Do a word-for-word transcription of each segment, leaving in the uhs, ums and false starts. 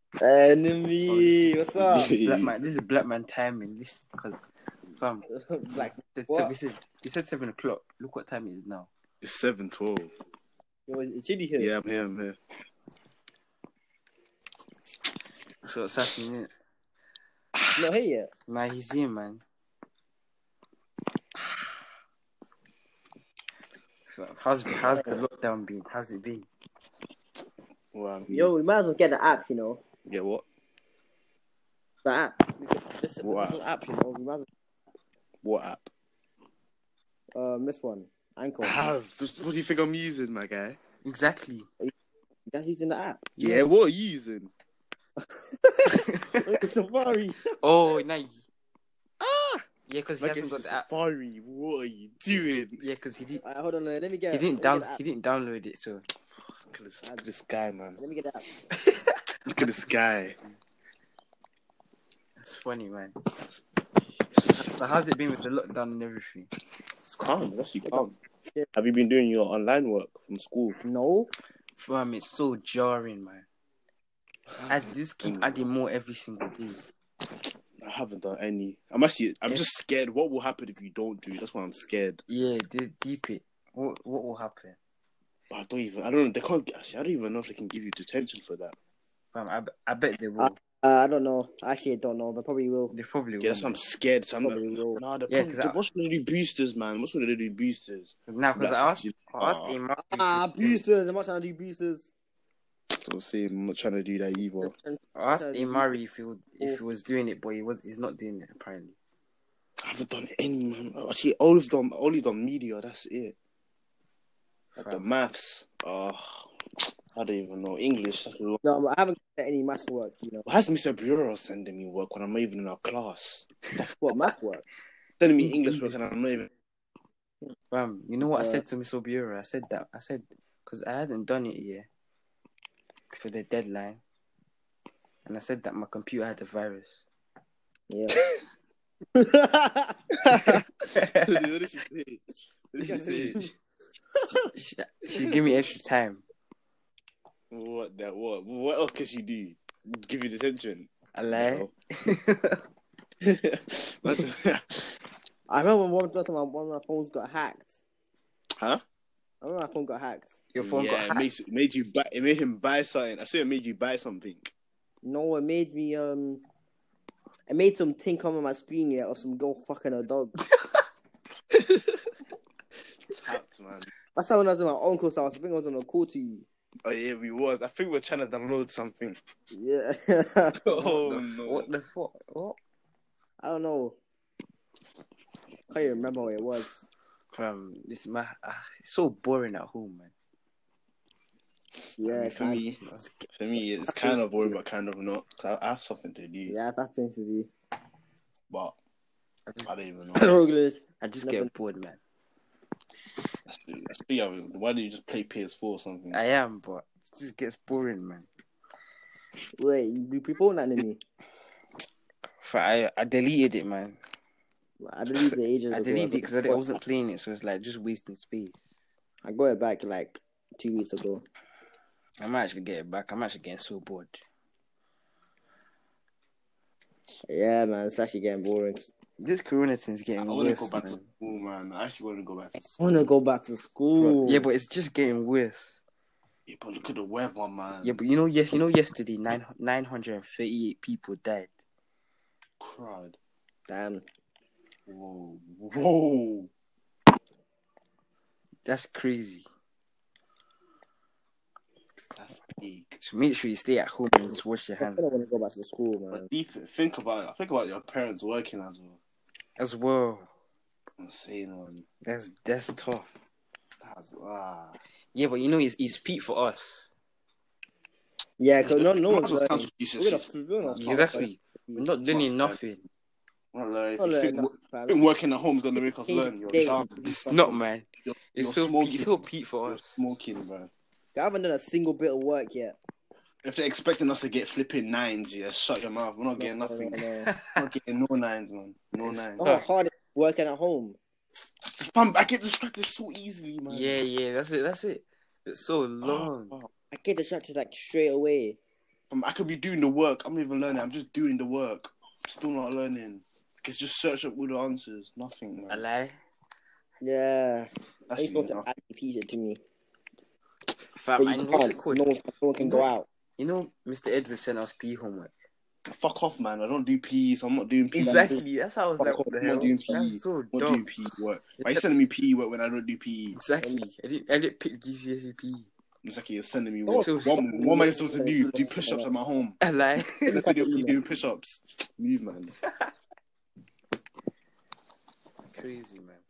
Enemy, what's up? Black man, this is black man timing. This because, fam, Black, it's what? we said we said seven o'clock. Look what time it is now. It's seven twelve. Yo, is Chidi here? Yeah, I'm here. I'm here. So it's happening. Not here yet. Nah, he's here, man. So, how's how's the lockdown been? How's it been? Wow. Yo, we might as well get the app, you know. Yeah, what? The app. This, this What is an app, you know. We might as What app? well, um, this one. Anchor. I have. What do you think I'm using, my guy? Exactly. That's using the app. Yeah, what are you using? Safari. Oh, nah. Ah! Yeah, because he Like hasn't it's got the app. Safari. What are you doing? Yeah, because he didn't. Alright, hold on. Let me get. He didn't let me down. get the app. He didn't download it. So Look at this, look at this guy, man. Let me get the app. Look at this guy. it's funny, man. So how's it been with the lockdown and everything? It's calm. That's you calm. Have you been doing your online work from school? No. Fam, it's so jarring, man. I just keep adding more every single day. I haven't done any. I'm actually. I'm just scared. What will happen if you don't do it? That's why I'm scared. Yeah, de- deep it. What what will happen? But I don't even. I don't know. They can't. Actually, I don't even know if they can give you detention for that. Fam, I, b- I bet they will. Uh, uh, I don't know. Actually, I don't know, but probably will. they probably will. Yeah, that's why I'm scared. So I'm like, Probably will. nah, they're Yeah, probably, 'cause they're I- what's gonna do boosters, man? What's gonna do boosters? Now, because That's I asked, actually- I asked Ah. Imam. Ah, boosters. I'm not trying to do boosters. So I'm saying I'm not trying to do that either. I asked Imari if he would, if he was doing it, but he was. He's not doing it apparently. I haven't done any, man. Actually, all of them, only done media. That's it. Like the Fam. maths. Oh, I don't even know English. That's a lot. No, I haven't got any maths work, you know. Why is Mister Bureau sending me work when I'm not even in our class? What, maths work? Sending me English work and I'm not even. Fam, you know what I Uh, said to Miss Obiora? I said that. I said because I hadn't done it yet for the deadline, and I said that my computer had a virus. Yeah. What did she say? What did she say? She, she give me extra time. What that? What? What else can she do? Give you detention? I lie. No. That's- I remember one time my, one of my phones got hacked. huh? I remember my phone got hacked. Your phone yeah, got it hacked. makes, it made you buy. It made him buy something. I say it made you buy something. No, it made me, um... It made some thing come on my screen, yeah, of some girl fucking a dog. Tapped, man. That's how when I was in my uncle's house. I think I was on a call to you. Oh yeah, we was. I think we're trying to download something. Yeah. Oh what the, no! What the fuck? What? I don't know. Can't even remember what it was. Fam, it's my. Uh, it's so boring at home, man. Yeah, I mean, for kind- me, for me, it's kind of boring, but kind of not. 'Cause I I have something to do, Yeah, I've had things to do. but I just, I don't even know. I don't really- I just Nothing. get bored, man. That's- that's- yeah, why don't you just play P S four or something? I am, but it just gets boring, man. Wait, you people that to me. For I, I deleted it, man. I deleted the ages I ago. deleted it because I, didn't- I wasn't playing it, so it's like just wasting space. I got it back like two weeks ago. I might actually get it back. I'm actually getting so bored. Yeah, man, it's actually getting boring. This Corona thing's I getting want to worse, go back to man. school, man. I actually want to go back to I school. want to go back to school. Yeah, but it's just getting worse. Yeah, but look at the weather, man. Yeah, but you know, yes, you know, yesterday nine nine hundred and thirty eight people died. Crud. Damn. Whoa, whoa. That's crazy. That's big. So make sure you stay at home and just wash your I hands don't want to go back to school, man. But deep, think about it. Think about your parents working as well. as well. Insane one. That's that's tough. That's ah. Yeah, but you know, it's it's peak for us. Yeah, because no, no Might one's as well learning. cancel G C S Es. We're gonna, we're gonna Exactly. We're not learning nothing. Not learning. If Not you learning think, nothing, wo- fam. think working at home is gonna make us learn, you're They- dumb. It's not, man. You're, It's you're so smoking. peak, it's so peak for You're us. smoking, bro. I haven't done a single bit of work yet. If they're expecting us to get flipping nines, yeah, shut your mouth. We're not getting No, nothing. no, no. We're not getting no nines, man. No nines. Oh, hard is working at home. Fam, I get distracted so easily, man. Yeah, yeah, that's it. That's it. It's so long. Oh, I get distracted like straight away. Um, I could be doing the work. I'm not even learning. I'm just doing the work. Still not learning. It's just search up all the answers. Nothing, I man. lie. Yeah. I That's used to nothing. want to actually teach it to me. Fam, But and you what's it can't. called? No one, no one can You go know- out. You know, Mister Edwards sent us P E homework. Fuck off, man. I don't do P E, so I'm not doing P E. Exactly. That's how I was Fuck like, off. what the I'm hell? not doing P E. That's so I'm not dumb. doing P E work. Why are you sending me P E work when I don't do P E? Exactly. I didn't. I didn't pick G C S E P E. It's like you're sending me Oh, work. so What, stop. what am I supposed to do? Do push-ups at my home? I lie. In the Look at video, the you email. doing push-ups. Move, man. Crazy, man.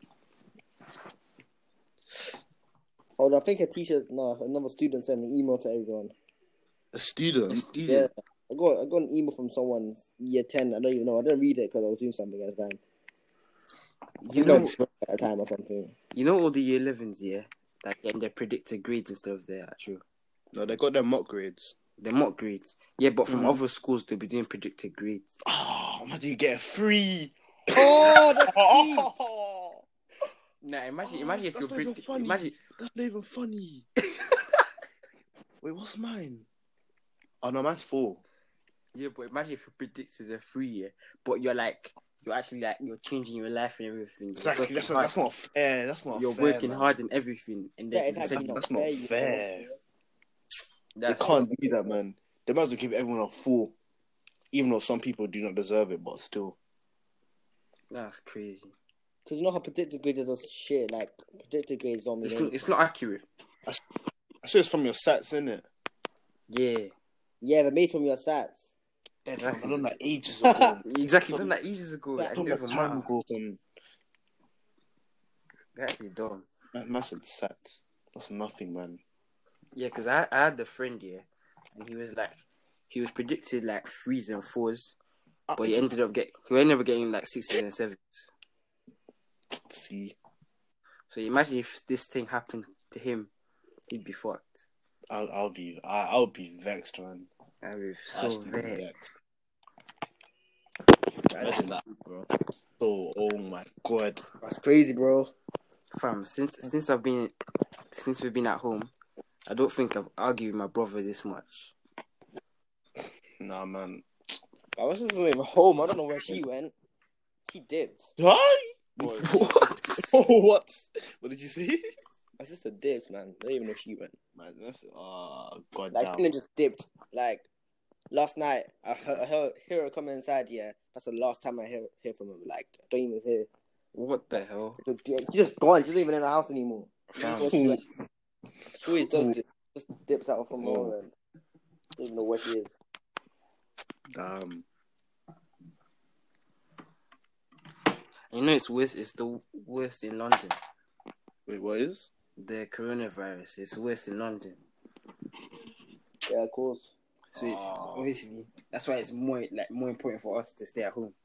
Hold on, I think a teacher, no, another student sent an email to everyone. A student? A Yeah, student. I got I got an email from someone year ten. I don't even know. I didn't read it because I was doing something at the time. You It's know, not at the time or something. you know all the year elevens, yeah, that getting their predicted grades instead of their actual. No, they got their mock grades. They're mock grades. Yeah, but from Mhm. other schools, they'll be doing predicted grades. Oh, imagine you get a free. Oh, that's free. Oh, Nah, imagine, Oh, imagine if that's you're not even predict- funny. imagine, that's not even funny. Wait, what's mine? Oh, no, mine's four. yeah, but imagine if you're predicted a free year, but you're like, you're actually like, you're changing your life and everything. You're Exactly. working That's, hard. that's not fair. That's not You're fair. working man. hard and everything, and then That is you actually said not That's not fair, you know. fair. They that's can't do that, man. They might as well give everyone a four. Even though some people do not deserve it, but still. that's crazy. Because you know how predicted grades are just shit. Like, predicted grades don't mean It's anything. not, it's not accurate. I swear it's from your sats, innit? Yeah, Yeah, they're made from your sats. Dead Exactly. fam. I done that ages ago. exactly. Done that ages ago. Yeah, Like, I it done doesn't that time matter. ago. Um, Actually, dumb. man, man said sats. That's nothing, man. Yeah, because I, I had a friend here, and he was like, he was predicted like threes and fours, but he ended up get he ended up getting like sixes and sevens. See, So imagine if this thing happened to him, he'd be fucked. I'll, I'll be, I, I'll be vexed, man. I'd be so Actually be very. vexed. Imagine that, bro. So, oh my god. That's crazy, bro. Fam, since since I've been since we've been at home, I don't think I've argued with my brother this much. Nah, man. I was just leaving home. I don't know where she went. She dipped. Hi. What? Oh, what? What did you say? My sister dipped, man. I don't even know she went. Man, that's oh god Like, damn. she just dipped. Like, last night, I heard, I heard hear her coming inside, yeah. That's the last time I hear hear from her. Like, I don't even hear. What the hell? So, yeah, she's just gone. She's not even in the house anymore. Fam, Where she went. She always does Oh. this. Just dips out from Oh. nowhere. I don't even know where she is. Damn. you know it's worse. It's the worst in London. Wait, what is? The coronavirus. It's worse in London. Yeah, of course. So it's Oh. obviously that's why it's more like more important for us to stay at home.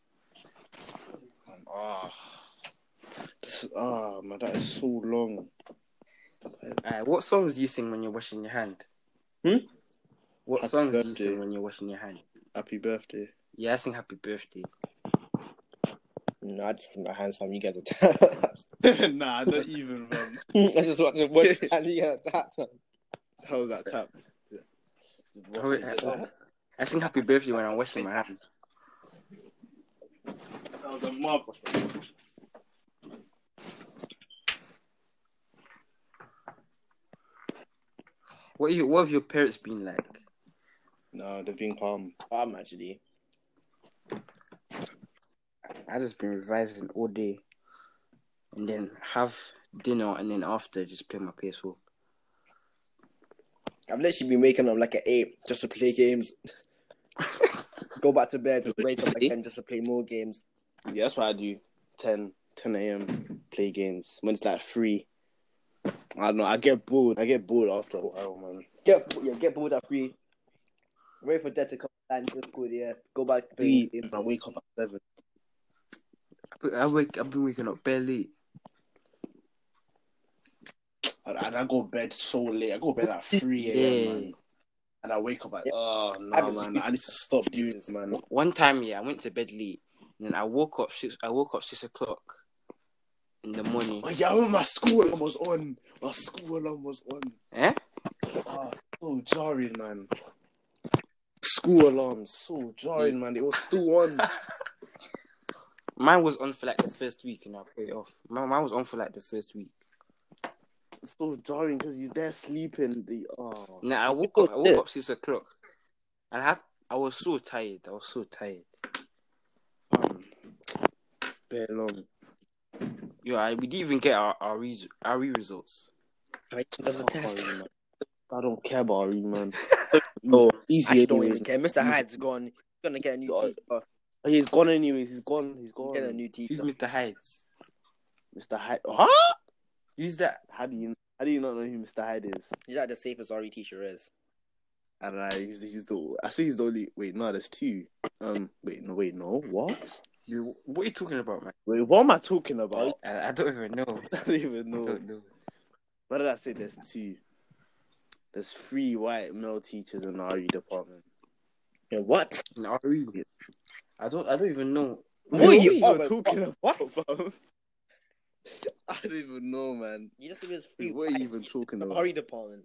Ah, this ah man, that is so long. Uh, what songs do you sing when you're washing your hand? Hmm? What Happy songs do you birthday. sing when you're washing your hand? Happy birthday. Yeah, I sing Happy Birthday. No, I just put my hands from you guys are tapped. Nah, not even, man. I just want to watch and you guys are tapped, man. How was that tapped? Yeah. Just wash Oh, it, I, just- I, I sing Happy Birthday when I'm washing my hands. That was a mob. What are you, what have your parents been like? No, they've been calm. I'm actually. I just been revising all day, and then have dinner, and then after just play my P S four. I've literally been waking up like at eight just to play games. Go back to bed, wake up again just to play more games. Yeah, that's what I do. ten, ten a.m. play games. When it's like three. I don't know, I get bored. I get bored after a while, man. Get yeah, get bored at three. Wait for Dad to come back to school, yeah. Go back to play Sleep, games. I wake up at seven. I wake, I've been waking up barely. And and I go to bed so late. I go to bed at three a.m., Yeah. man. And I wake up at, Yeah. oh, no, Happens man. to me. I need to stop doing this, man. One time, yeah, I went to bed late, and then I woke up six. I woke up six o'clock in the morning. Oh, yeah, I remember my school alarm was on. My school alarm was on. Eh? Oh, so jarring, man. School alarms, so jarring, man. It was still on. Mine was on for like the first week, and I put it off. Mine, mine was on for like the first week. It's so jarring because you're there sleeping. The oh. Now I woke up. I woke up six o'clock, and I had. I was so tired. I was so tired. Um, very long. Yo, I, we didn't even get our our, re- our re results. I I don't care about you, man. No, Easy, I don't anyways. even care. Mister Hyde's gone. He's gonna get a new Oh, teacher. He's gone anyways. He's gone. He's He's gone. getting a new teacher. Who's Mister Hyde? Mister Hyde. Huh? Who's that? How do you how do you not know who Mister Hyde is? He's like the safest R E teacher is. I don't know. He's, he's the. I see he's the only. Wait, no, there's two. Um, wait, no, wait, no. What? You, what are you talking about, man? Wait, what am I talking about? I, I don't even know. I don't even know. I don't know. What did I say? There's two. There's three white male teachers in the R E department. Yeah, what? In R E? I don't. I don't even know. What What are are you you on, even man? talking What? about, bro? I don't even know, man. You just said there's three. Wait, what are you even talking about? R E department.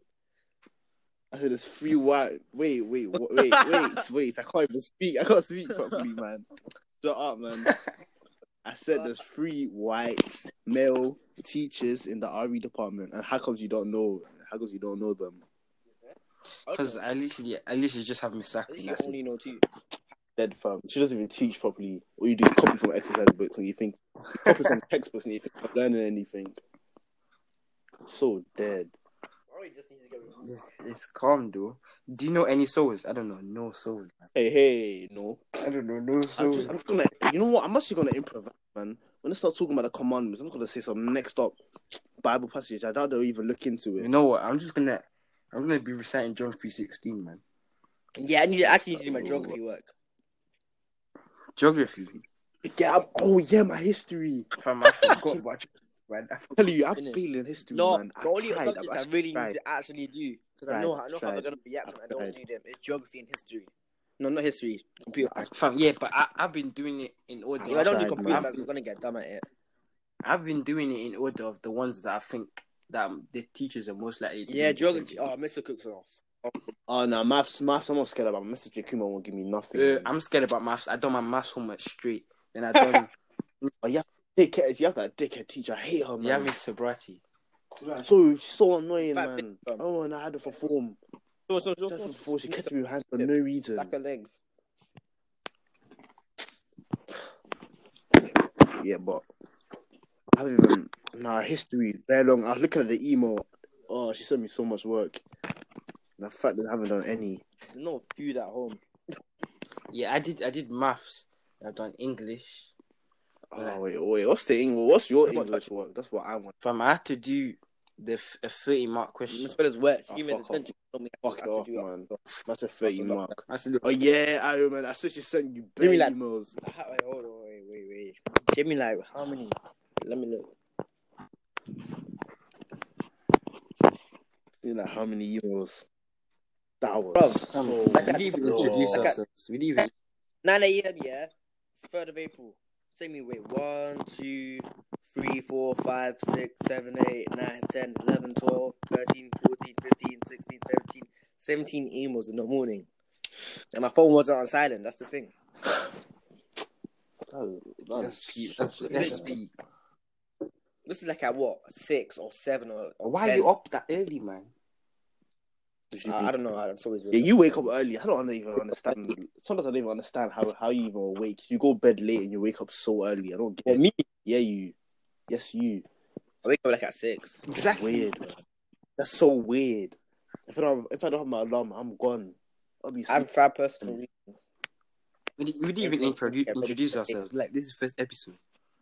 I said there's three white. Wait, wait, wait, wait, wait, wait. I can't even speak. I can't speak properly, man. Shut up, man. I said there's three white male teachers in the R E department, and how comes you don't know? How comes you don't know them? Because I literally, I literally just have Miss At Sakura. least you That's only it. know two. Dead fam. She doesn't even teach properly. All you do is copy from exercise books, and you think you copy from textbooks, and you think you're learning anything. So dead. R E just needs to get rid of It's, it's calm, though. Do you know any souls? I don't know. No souls. Hey, hey, no. I don't know. No I'm souls. just, I'm just gonna. You know what? I'm actually gonna improvise, man. When I start talking about the commandments, I'm gonna say some next up Bible passage. I doubt they'll even look into You it. know what? I'm just gonna, I'm gonna be reciting John three sixteen, man. Yeah, I need to actually need to do my geography work. Geography. Yeah. I'm- Oh yeah, my history. Fam, I forgot about man. I I forgot. tell you, I'm Innit? failing history, No, man. the only tried, subjects I've I actually really tried. need to actually do because I Tried, know I know how tried. they're gonna react when I don't tried. do them. It's geography and history. No, not history. Computer. I- Fam, yeah, but I, I've been doing it in order. If I don't do tried, computer man. science, I'm gonna get dumb at it. I've been doing it in order of the ones that I think that the teachers are most likely to. Yeah, be geography. attentive Oh, Mister Cook's off. Oh no, maths, maths. I'm not scared about. Mister Jakuma won't give me nothing. to. Uh, man. I'm scared about maths. I done my maths homework straight. Then I done. Oh yeah, dickhead. You have that dickhead teacher. I hate her, man. Yeah, Miss Sobrati. So she's so annoying, Fat man. bitch, Oh, and I had her for form. So, so, so, Just so, for form. She kept me with hands for no reason. Back her legs. Yeah, but I haven't even. Nah, history very long. I was looking at the email. Oh, she sent me so much work. And the fact that I haven't done any. There's no food at home. Yeah, I did. I did maths. I've done English. Oh wait, wait. What's the English? What's your Come on, English work? That's what I want. Fam, I had to do the f- a thirty mark question. Miss Bella's wet. She Oh, gave me the fuck off. attention. Told me I Fuck it could off, do it. man. That's a thirty Fuck mark. I said, Oh yeah, I remember. I swear she sent you Give bare me like- emails. How- Wait, hold on, wait, wait, wait. Give me like how many? Let me look. You know how many emails? That was Bro, so. we didn't even bro. introduce Like I- ourselves. We didn't even. nine a.m. Yeah, third of April. Say me, wait. One, two, three, four, five, six, seven, eight, nine, ten, eleven, twelve, thirteen, fourteen, fifteen, sixteen, seventeen, seventeen emails in the morning, and my phone wasn't on silent. That's the thing. That, that That's is peak. such That's, a- that's just peak. This is like at what six or seven or, or Why ten. are you up that early, man? Uh, I don't know. I'm always Yeah, you wake up early. I don't even understand. Sometimes I don't even understand how, how you even awake. You go bed late and you wake up so early. I don't get Well, it. me. Yeah, you. Yes, you. I wake up like at six. Exactly. Weird. Man. That's so weird. If I don't, if I don't have my alarm, I'm gone. I'll be I have sleep. five personal reasons. We didn't, we didn't even introduce introduce ourselves. Like this is first episode.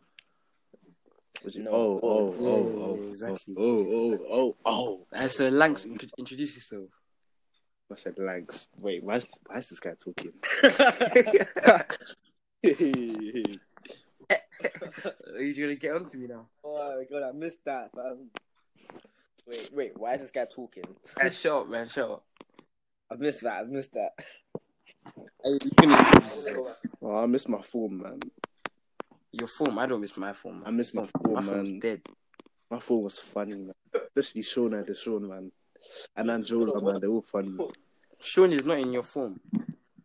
No. No. Oh, oh, Yeah, oh, oh, exactly. oh, oh, oh, oh. Uh, so Lanks, intro- introduce yourself. I said, Lanks. Wait, why is, why is this guy talking? Are you gonna get on to me now? Oh my god, I missed that, fam. Wait, wait, why is this guy talking? Hey, shut up, man. Shut up. I've missed that, I've missed that. Hey, you can introduce yourself. Oh, I miss my phone, man. Your form. I don't miss my form. I miss my My phone, form's man. dead. My phone was funny, man. Especially Sean and the Sean, man. And Anjola, man. They're all funny. Sean is not in your form.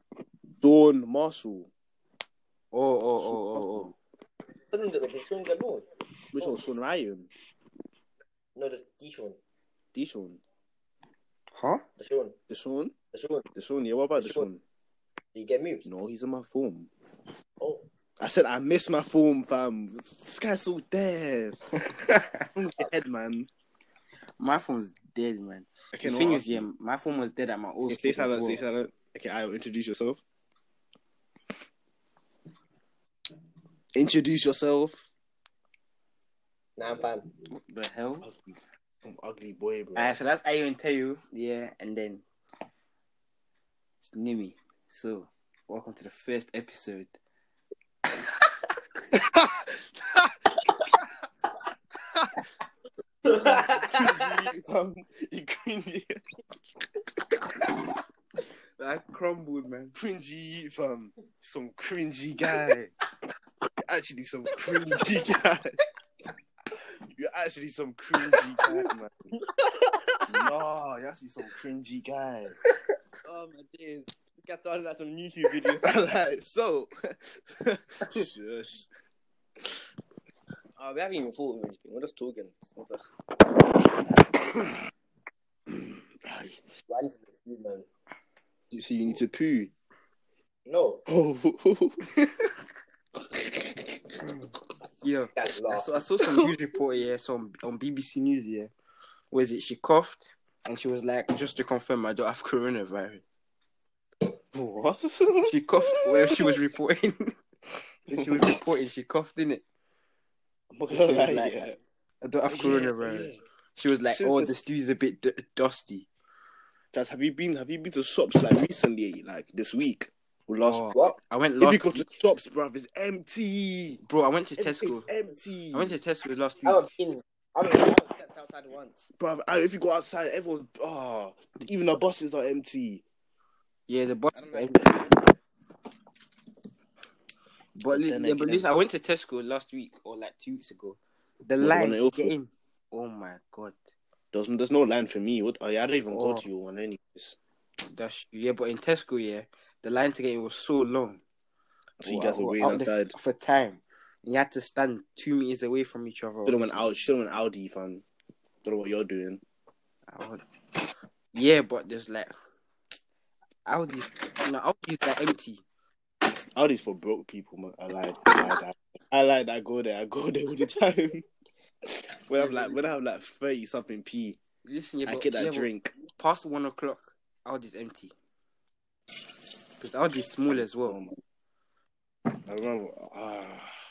Dawn Marshall. Oh, oh, oh, oh, oh. Did Sean get more? Which Oh. one? Sean Ryan. No, the Deshaun. Deshaun. Huh? Deshaun. Deshaun. Deshaun. Deshaun. Yeah. What about Deshaun. Deshaun? Did you get moved? No, he's in my form. Oh. I said I miss my form, fam. This guy's so deaf. Head, man. My phone's dead, man. Okay, the no, thing I'll is, yeah, my phone was dead at my old Okay, stay school as silent. well. Stay silent. Okay, I will introduce yourself. Introduce yourself. Nah, I'm fine. What the hell? Ugly, some ugly boy, bro. Alright, so that's Ayo and Teo, yeah, and then it's Nimi. So, welcome to the first episode. Fam, you cringy. I crumbled, man. Cringy, fam. Some cringy guy. You're actually some cringy guy. You're actually some cringy guy, man. No, you're actually some cringy guy. Oh my days. This guy started at some YouTube video. Like, so, shush. Oh, we haven't even thought of anything. We're just talking. Random food, man. You see, you need to poo. No. Oh. Yeah, That's I laugh. saw, I saw some news report, yeah, some on B B C News, yeah. Was it she coughed and she was like, just to confirm, I don't have coronavirus. What? She coughed when she was reporting. When she was reporting, she coughed, didn't it? I'm not She gonna was lie, like, yeah. I don't have Yeah, coronavirus. yeah. She was like, Since oh, this- the stew's a bit d- dusty. Guys, have you been? Have you been to shops like recently, like this week or last? Oh, What? I went If you last go to week. shops, bruv, it's empty. Bro, I went to Everything's Tesco. empty. I went to Tesco last I week. haven't been. I haven't, I haven't stepped outside once. Bruv, I- if you go outside, everyone, oh, even the buses are empty. Yeah, the I box. don't like But, li- then yeah, but again- listen, I went to Tesco last week or like two weeks ago. The What, line the to one get at in. Oh my god. There's, there's no line for me. What? Oh, yeah, I don't even Oh. go to your one anyways. That's yeah, but in Tesco, yeah, the line to get in was so long. So you Oh, guys I- were I- waiting out there outside. for time. And you had to stand two meters away from each other. Should have went obviously. out. Should have went Audi, fam. Don't know what you're doing. I would- Yeah, but there's like Audi's, no, Audi's like empty. Audi's for broke people, man. I lied. I lied. I lied. I go there. I go there all the time. when I'm like, when I have like thirty something p, Listen, yeah, I but, get that yeah, but drink. past one o'clock, Audi's empty. Because Audi's small as well. I remember. Ah.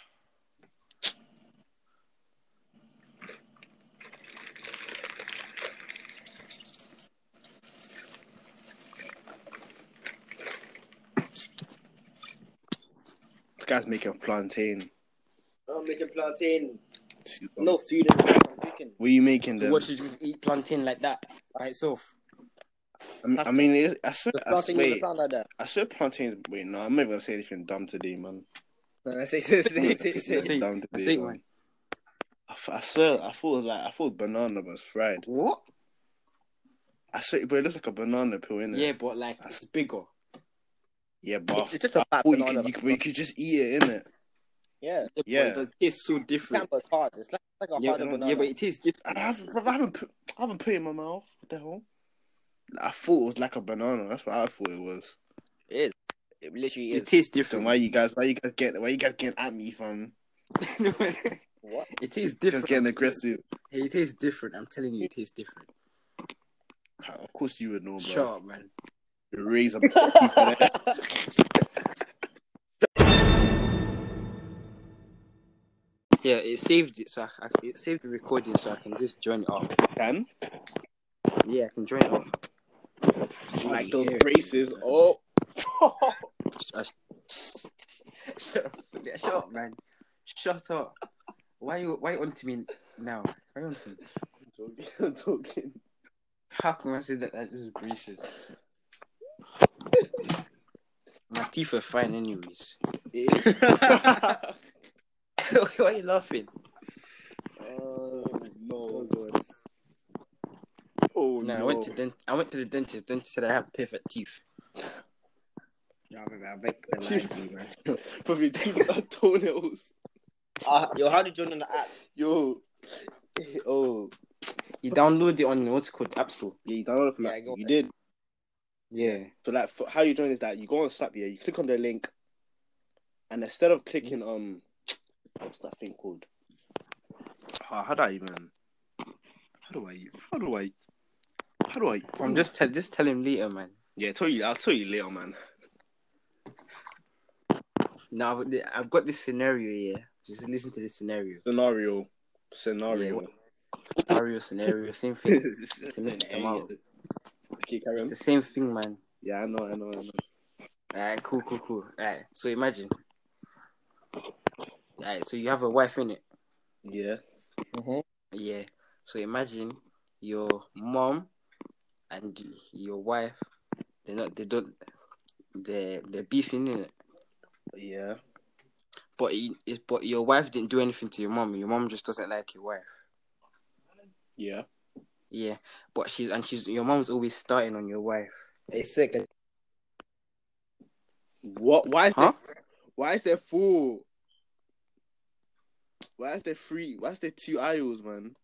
This guy's making plantain. I'm making plantain. What No food in the house. I'm cooking. are you making So them? what, should you just eat plantain like that by itself? I mean, I, mean it, I swear, The I plantain swear, doesn't sound like that. I swear, plantains. Wait, no, I'm not even gonna say anything dumb today, man. Nah, say, say, say, say, say, That's say. it. Dumb That's today, it, man. man. I, f- I swear, I thought it was like I thought banana was fried. What? I swear, but it looks like a banana peel, innit? Yeah, but like it's bigger. Yeah, but It's- I it's just a I fat thought you banana. could, you, could, you could just eat it, innit? Yeah. Yeah. But it tastes so different. Campbell's hard. It's like, it's like a Yeah, harder but- banana. yeah, but it tastes different. I haven't, I haven't put, I haven't put it in my mouth. What the hell? I thought it was like a banana. That's what I thought it was. It is. It literally is. It tastes Then different. why you guys, why you guys get, why you guys getting at me, fam? What? It tastes Just different. getting aggressive. Hey, it tastes different. I'm telling you, it tastes different. Of course you would know, bro. Shut up, man. Raise up people there. Yeah, it saved it, so I, I, it saved the recording, so I can just join it up. Can Yeah, I can join it up. like Yeah, those yeah. braces. Oh, Shut shut up, yeah, shut up, man. Shut up. Why you why you on to me now? Why you on to me? I'm joking. I'm joking. How can I say that that is braces? My teeth are fine anyways. Why are you laughing? Oh no! God. Oh No, no! I went to dent I went to the dentist. Dentist said I have perfect teeth. Nah, I beg the lie to you, man. Probably two toenails. Uh, yo, how did you join on the app? Yo, oh, You download it on what's it called App Store. yeah, you downloaded it from Yeah, that. I got You it. did. Yeah. So like, for, how you join is that you go on Snap, yeah, you click on the link, and instead of clicking um, what's that thing called? How, how do I even? How do I? How do I? How do I? I'm just tell just tell him later, man. Yeah, tell you. I'll tell you later, man. Now I've, I've got this scenario here. Just listen to this scenario. Scenario, scenario. Yeah, scenario, scenario, same thing. Scenario. Okay, carry It's on. the same thing, man. Yeah, I know, I know, I know. Alright, cool, cool, cool. Alright, so imagine. Alright, so you have a wife in it. Yeah. Mm-hmm. Yeah. So imagine your mom and your wife. They're not. They don't. They're they're beefing in it. Yeah. But you, it, but your wife didn't do anything to your mom. Your mom just doesn't like your wife. Yeah. Yeah. But she's and she's your mom's always starting on your wife. It's sick. What? Why is Huh? there? Why is there four? Why is there three? Why is there two aisles, man?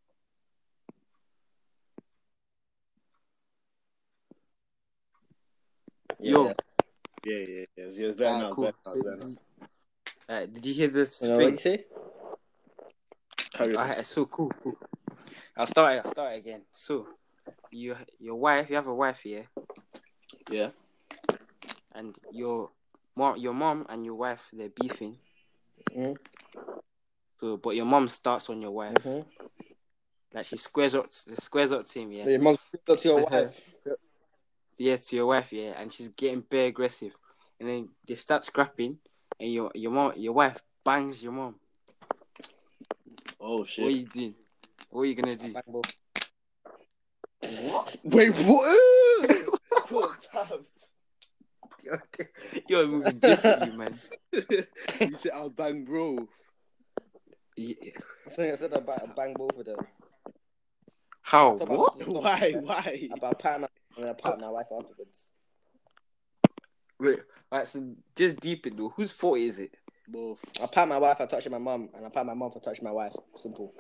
Yo. Yeah. Yeah, yeah, yeah. It's, it's better Alright, now. cool. Better now, So, better now. alright, did you hear this You know what thing? you say? Carry on. Alright, so cool, cool. I'll start. I'll start again. So, you, your wife, you have a wife here, Yeah. and your mom, your mom and your wife, they're beefing. Mm-hmm. So, but your mom starts on your wife. Mm-hmm. Like she squares up, squares up to him, yeah. Your mom to your To her. wife. Yeah, to your wife, yeah, and she's getting very aggressive, and then they start scrapping, and your your mom, your wife bangs your mom. Oh What are shit. you doing? What are you gonna do? Bang both. What? Wait, what? You're tapped. You're moving differently, man. You said I'll bang, bro. Yeah. I said I said about bang both of them. How? I thought I What? was just gonna- Why? Why? About pat my I'm gonna pat my wife afterwards. Wait, right, so just deep it though. Whose fault is it? Both. I pat my wife for touching my mum, and I pat my mum for touching my wife. Simple.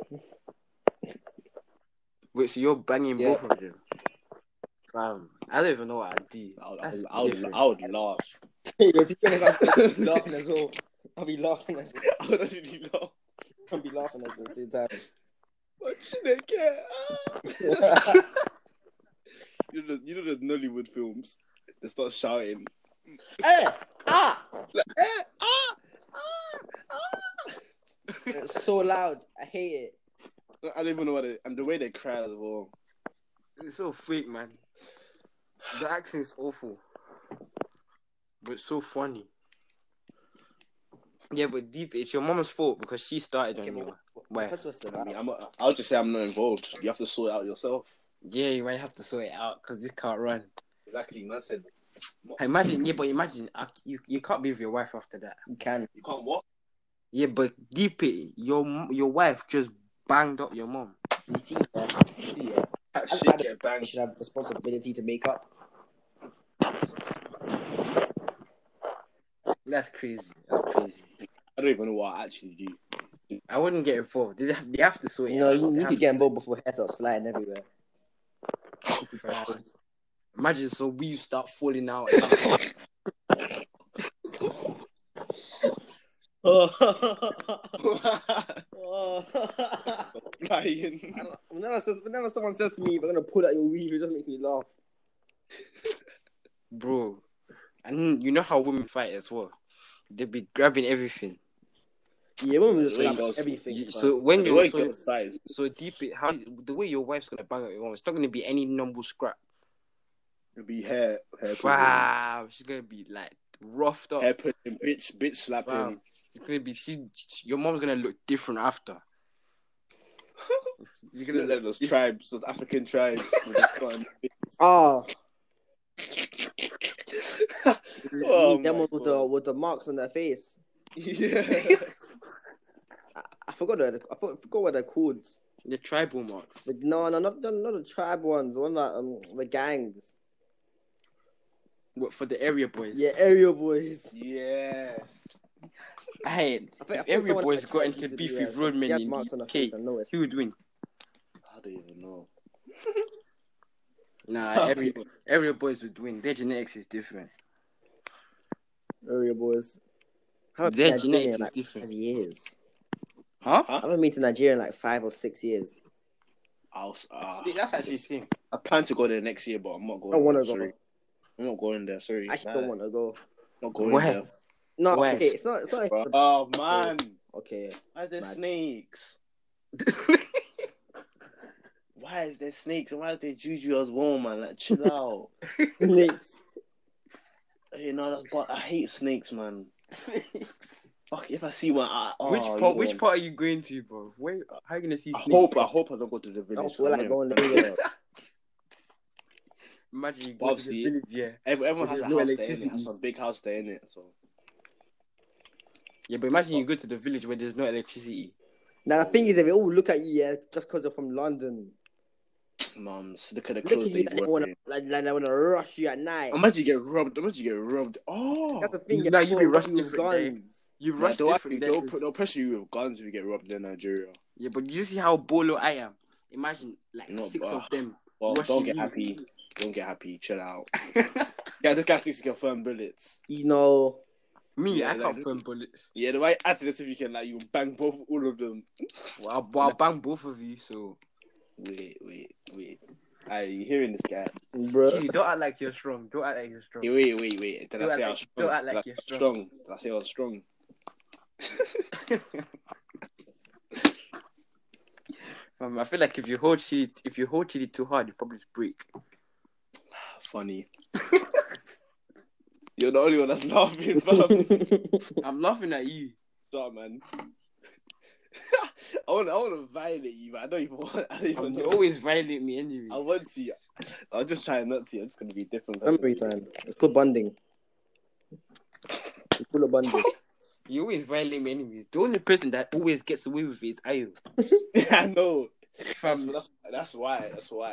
Wait, so you're banging Yeah. both of them? Um, I don't even know what I'd do. I would, I That's would, I would, different. I would laugh. Yo, to be honest, I'll be laughing as well. I'll be laughing as well. I would actually laugh. I'll be laughing at the same time. Watching it get. You know, the, you know the Nollywood films. They start shouting. Hey! Ah! Like, eh, ah, ah, ah. It's so loud. I hate it. I don't even know what it. And the way they cry as well. It's so fake, man. The accent is awful, but it's so funny. Yeah, but deep, it's your mom's fault because she started on Okay, your but wife. what's what's I about? mean, I'm. A, I'll just say I'm not involved. You have to sort it out yourself. Yeah, you might have to sort it out because this can't run. Exactly. Man said. Imagine, yeah, but imagine uh, you you can't be with your wife after that. You can. You can't what? Yeah, but deep it, your your wife just banged up your mom. You see, yeah. You see, yeah. That As shit bad as get you banged. should have responsibility to make up. That's crazy. That's crazy. I don't even know what I actually do. I wouldn't get involved. They have, they have to sort it You know, out. you They need have to get involved before hair starts flying everywhere. Fam. Imagine so we start falling out. Lying. I don't, whenever, says- whenever someone says to me, "We're gonna pull out your weave," it just makes me laugh. Bro. And you know how women fight as well. They be grabbing everything. Yeah, women just The way grab girls- everything. You- fam. so when The you way so, girls fight. so deep it how the way your wife's gonna bang at your mom, it's not gonna be any number scrap. It'll be hair, hair, pulling, Wow, she's gonna be like roughed up. hair pulling, bitch, bitch slapping. Wow. It's gonna be she, your mom's gonna look different after. You're You gonna know, those tribes, those African tribes with the scar. Oh, Oh me, them my ones with the God. with the marks on their face. Yeah. I, I forgot the, I forgot, forgot what they're called. the tribal marks. But no, no, not the, not the tribe ones. The one that um the gangs. What for the area boys? Yeah, area boys. Yes. Hey, I think, I if think area someone boys like got Trent into used to beef be, with uh, roadmen he had in the marks on his face U K, and no who would win? I don't even know. Nah, area area boys would win. Their genetics is different. area boys. I haven't Their been to Nigeria genetics in is like different. five years. Huh? Huh? I haven't been to Nigeria in like five or six years. I'll, uh, See, that's actually same. I plan to go there next year, but I'm not going. I don't want there, to go. Sorry, I'm not going there. Sorry, I actually Nah, don't want to go. not going Why? there. No, Why? okay, it's not. It's not. It's Bro. the, Oh man, okay, why is there Mad. snakes? Why is there snakes? And why is there juju as well, man? Like, chill out. snakes. You know, that's, but I hate snakes, man. Fuck, if I see one, I, oh, which you part? Which know, part are you going to, bro? Where? How are you gonna see? I snakes? hope, I hope I don't go to the I village. don't feel like I'm going not- anywhere. Imagine you go to Obviously, the village, yeah. Every- Everyone has a There's no house there, innit? electricity. Has some big house there, innit? So Yeah, but imagine you go to the village where there's no electricity. Now the thing is, if they all look at you, yeah, just because they're from London, mums, look at the look clothes at you, that and he's they want wearing. to like, like they want to rush you at night. Imagine you get robbed. Imagine you get robbed. Oh, That's the thing. Nah, you be people rushed rush you with different there. guns. You nah, rush they'll, different. they'll, there, put, 'cause- they'll pressure you with guns if you get robbed in Nigeria. Yeah, but you see how bolo I am. Imagine like No, six bruh. of them. Well, rushing don't get you. happy. Don't get happy. Chill out. Yeah, this guy thinks he can firm bullets. You know, Me, Yeah, I like- can't firm bullets. Yeah, the way after this, if you can, like, you bang both all of them. Well, I'll, well, I'll bang both of you. So, Wait, wait, wait. Are you hearing this guy? bro. Gee, don't act like you're strong. Don't act like you're strong. Hey, wait, wait, wait. Did Don't I act say I like- was strong? don't act like Did I you're say I was strong. strong. Did I say I was strong? Um, I feel like if you hold chili, if you hold chili too hard, you probably just break. Funny. You're the only one that's laughing, fam. I'm laughing at you. Stop, man. I want, I want to violate you, but I don't even want. I don't even Um, know. you always violate me anyway. I want to. I'll just try not to. I'm just gonna be different. Memory time. It's called bonding. It's called a bonding. You always violate me anyways. The only person that always gets away with it is Ayo. I know. That's, Fam, that's, that's why. That's why.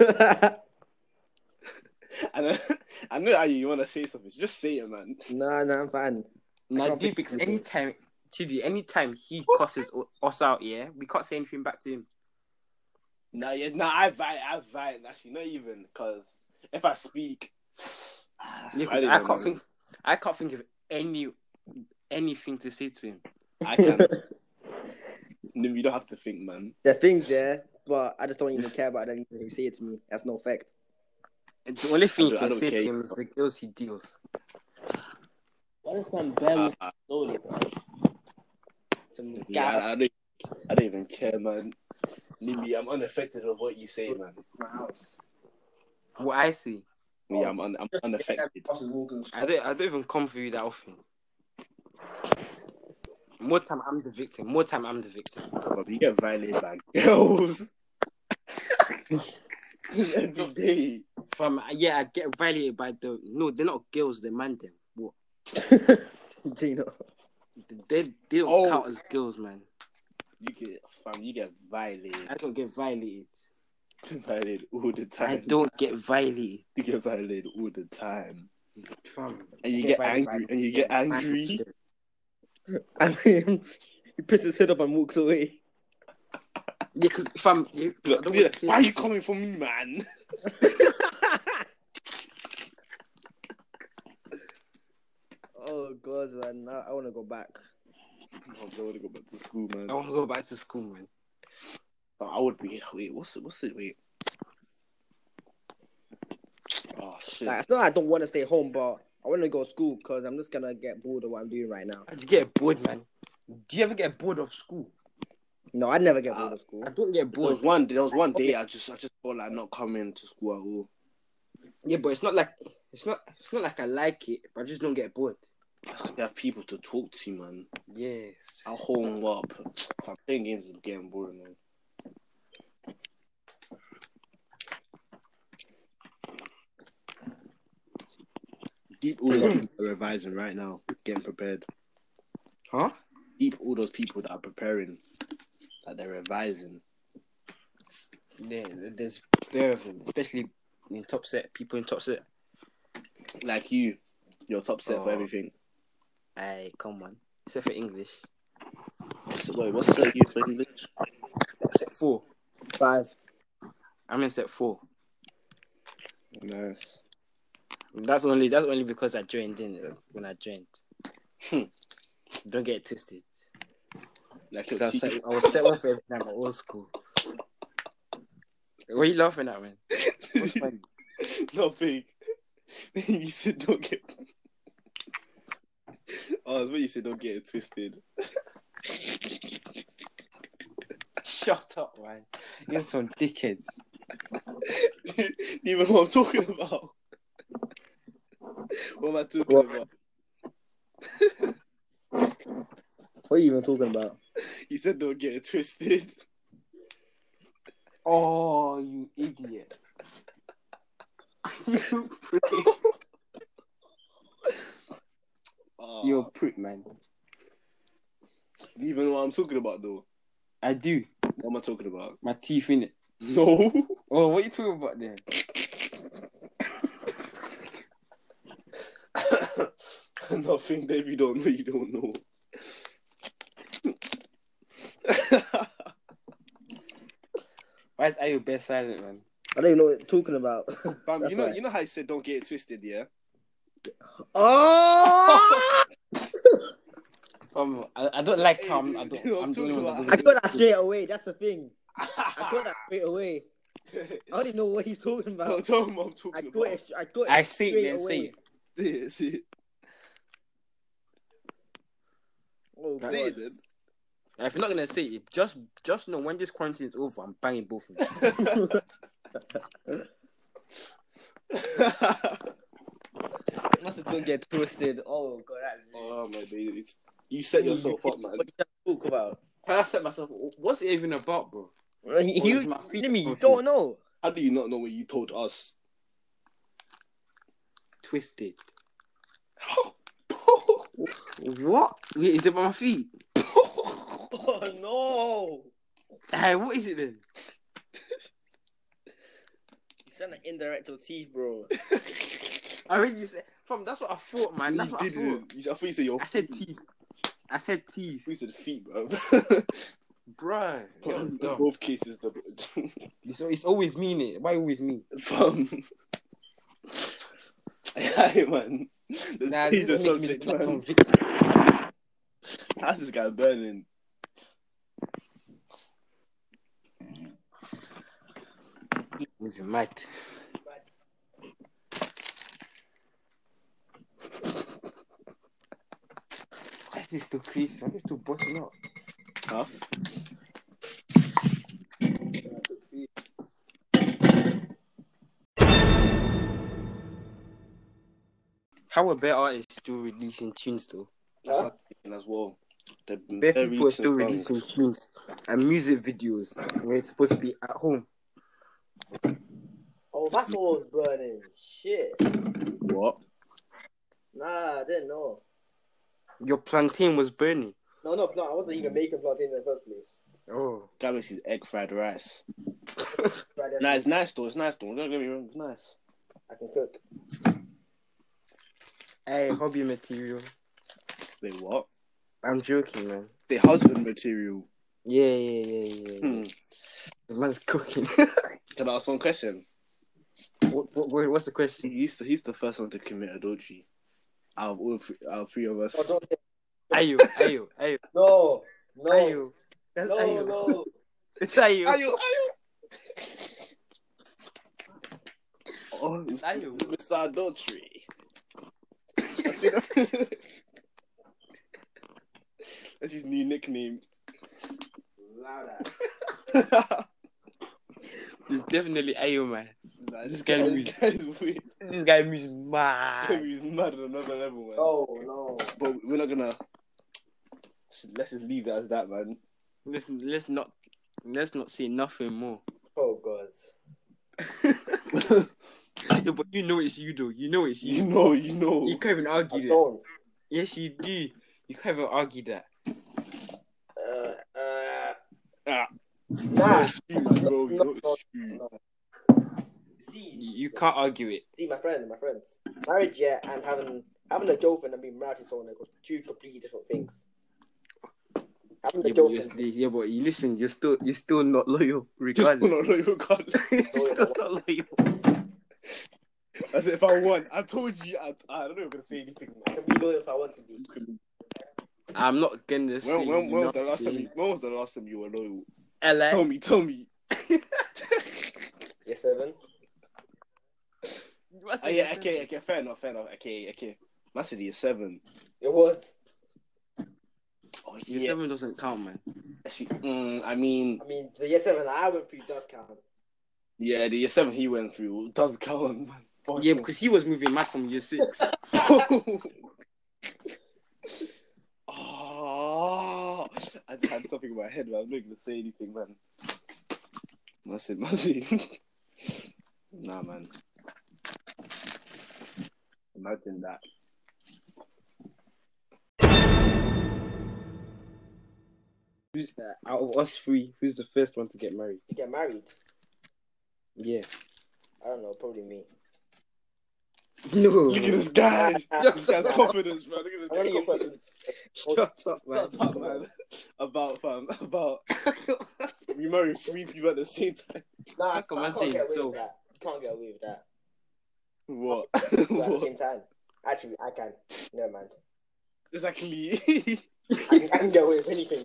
I know. I know how you want to say something. Just say it, man. nah, nah, I'm fine. nah, can't deep pick because anything. anytime, Chidi, anytime he cusses o- us out, yeah, we can't say anything back to him. Nah, yeah, nah. I vibe. I vibe. Actually, not even because if I speak, Yeah, 'cause I, I, don't can't know, think. I can't think of any anything to say to him. I can. No, you don't have to think, man. There are things there, but I just don't even care about them. If you say it to me, that's no fact. And the only thing I you don't- I can don't say care. to him is the girls he deals. Why does man bear Uh, with slowly, bro? Some yeah, guy I, I don't. I don't even care, man. Nimi, I'm unaffected of what you say, man. at my house. What I see, Yeah, I'm, un, I'm unaffected. I don't. I don't even come for you that often. More time I'm the victim. More time I'm the victim. But you get violated by girls every day. From yeah, I get violated by the no. They're not girls. They're man. Them. What? Gino. They they don't Oh. count as girls, man. You get, fam, you get violated. I don't get violated. Violated all the time. I don't get violated. You get violated all the time, Fam. and you I get violated angry, by- and you get angry. I mean, he puts his head up and walks away. Yeah, because fam, you, I Look, don't yeah, wanna say why are you anything. coming for me, man? Oh god, man! I, I want to go back. Oh, I want to go back to school, man. I want to go back to school, man. I would be. Wait, what's the, what's the wait? Oh shit! Like, it's not I don't want to stay home, but I want to go to school because I'm just gonna get bored of what I'm doing right now. I just get bored, man. Do you ever get bored of school? No, I'd never get bored Uh, of school. I don't get There was bored. one. There was one day I just, I just felt like not coming to school at all. Yeah, but it's not like it's not it's not like I like it, but I just don't get bored. I just have people to talk to, man. Yes. I'll home up. So I'm playing games is getting boring, man. Deep all those people are revising right now, getting prepared. Huh? Deep all those people that are preparing, that they're revising. Yeah, there's bare of them, especially in top set. People in top set. Like you, you're top set for Oh. everything. Aye, come on. Except for English. So, wait, what's set you for English? Set four. Five. I'm in set four. Nice. That's only that's only because I joined in when I joined. Hmm. Don't get it twisted. Like So your I, was teeth. set, I was set one for everything at my old school. What are you laughing at, man? What's funny? Nothing. You said don't get. Oh, it's when you said don't get it twisted. Shut up, man. You're some dickheads. Even what I'm talking about. What am I talking What? about? What are you even talking about? You said don't get it twisted. Oh, you idiot. Oh, You're a prick, man. do you even know what I'm talking about, though? I do. What am I talking about? My teeth in it. No. Oh, what are you talking about then? Nothing, Dave. You don't know. You don't know. Why is Ayo best silent, man? I don't even know what you're talking about. Fam, That's you know, why. you know how I said don't get it twisted, yeah? Oh! Um, I, I don't like how I'm, I Hey, don't, you know what I'm I'm the only talking one that about? I doesn't. got that straight away. That's the thing. I got that straight away. I don't even know what he's talking No, about. tell him what I'm I talking got about. it. I got it I see it, straight then away. say it. See it, see it. Oh god. Say it then. If you're not gonna say it, just just know when this quarantine is over, I'm banging both of them. Must don't get twisted. Oh god, that's Oh my days. You set yourself up, man. What you talk about? I set myself. What's it even about, bro? You, Or is you, my feet Jimmy, you confused? don't know. How do you not know what you told us? Twisted. What? Wait, is it by my feet? Oh no! Hey, what is it then? He's trying to indirect your teeth, bro. I already said. Fam, that's what I thought, man. That's you what I didn't. thought. You- I thought you said your I said feet. teeth. I said teeth. You said feet, bro. Bruh. You're In dumb. both cases, the It's, it's always me, innit? Why always me? fam. Hey, man. There's Nah, he's the this makes me subject, look like some man. victim. How's this guy burning? With your mad. Why is this still creasing? Why is this still busting up? Huh? How are better artists still releasing tunes though? That's what I'm thinking as well. The Bare very people are recent still songs. releasing tunes and music videos where it's supposed to be at home. Oh, my phone was burning. Shit. What? Nah, I didn't know. Your plantain was burning. No, no, no. I wasn't even making plantain in the first place. Oh. Galaxy's egg fried rice. Right there. Nah, it's nice though. It's nice though. Don't get me wrong. It's nice. I can cook. Hey, hobby material. Wait, what? I'm joking, man. The husband material. Yeah, yeah, yeah, yeah. yeah. Hmm. The man's cooking. Can I ask one question? what, what, what's the question? He's the, he's the first one to commit adultery. Out of all three, out of three of us. Oh, don't say. Ayo, ayo, ayo, No, no, ayo. That's no, ayo. no. It's ayo. Ayo, ayo. Oh, it's Ayo. Mister Adultery. That's his new nickname. Louder. It's definitely ayo, man. Nah, This this guy guy, moves. this guy is weird. This guy moves mad. He's mad on another level, man. No, no. But we're not gonna. Let's just leave it as that, man. Let's let's not let's not say nothing more. Oh god. Yeah, but you know it's you though. You know it's You you. know, you know. You can't even I argue that. don't. Yes, you do. You can't even argue that. Uh, uh. Ah, Nah. it's true, bro. No, No, no, it's true. no. See, see, You can't argue it. see, my friend, my friends, marriage, yeah, and having having a girlfriend and being married to someone are two completely different things. Having a Yeah, but, you're, girlfriend, yeah, but you listen, you're still you're still not loyal, Just regardless. not loyal, regardless. You're still not loyal. I said, if I won, I told you, I, I don't know if I'm gonna say anything. I can be loyal if I want to be. I'm not gonna say When, when, when was the nothing. last time? You, when was the last time you were loyal? L A. Tell me, tell me. Yes, seven. Oh, yeah, okay, okay, fair enough, fair enough. Okay, okay. I said year seven. It was. Oh Year yeah. seven doesn't count, man. I see. Mm, I mean, I mean, the year seven that I went through does count. yeah, the year seven he went through does count, man. Fuck Yeah, him. because he was moving mad from year six. Oh, I just had something in my head, man. I'm not gonna say anything, man. That's it, that's it. Nah, man. Imagine that. Who's, uh, out of us three, who's the first one to get married? To get married, Yeah. I don't know, probably me. No. Look at this guy. Nah. This guy's confidence, man. Look at this I'm gonna guy's get confidence. Shut up, man. Shut up, man. About, fam. About. You marry three people at the same time. Nah, I, How come I I can't say get away so? with that. You can't get away with that. What? But at the What? same time, actually, I can. No, man. Exactly. I can, I can get away with anything.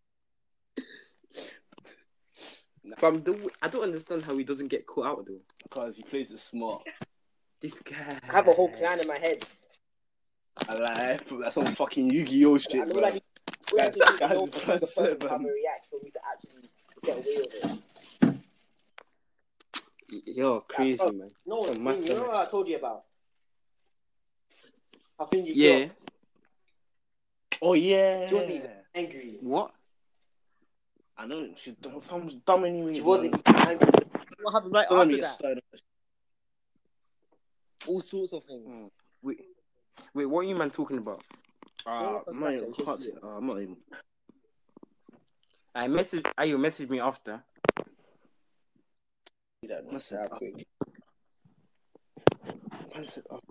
From the, I don't understand how he doesn't get caught out though. Because he plays it smart. This guy. I have a whole plan in my head. I like that's some fucking Yu-Gi-Oh shit, And bro. all I need, all I need to do is Guys, know the plan the set, person how man. they react for me to actually get away with it. You're crazy, oh, man. No, Some thing, master, you know man. what I told you about? I think you Yeah. Oh yeah. She wasn't even angry. What? I know she's dumb, fam, dumb anyway. She man. wasn't even angry. What happened right Don't let after me get that? started. All sorts of things. Mm. Wait, wait. What are you man talking about? Ah, No, I'm not even. Snapchat, Can't just say- you. ah, I'm not even. I message. I you message me after. You don't know. Listen, That uh, quick. Man said, oh,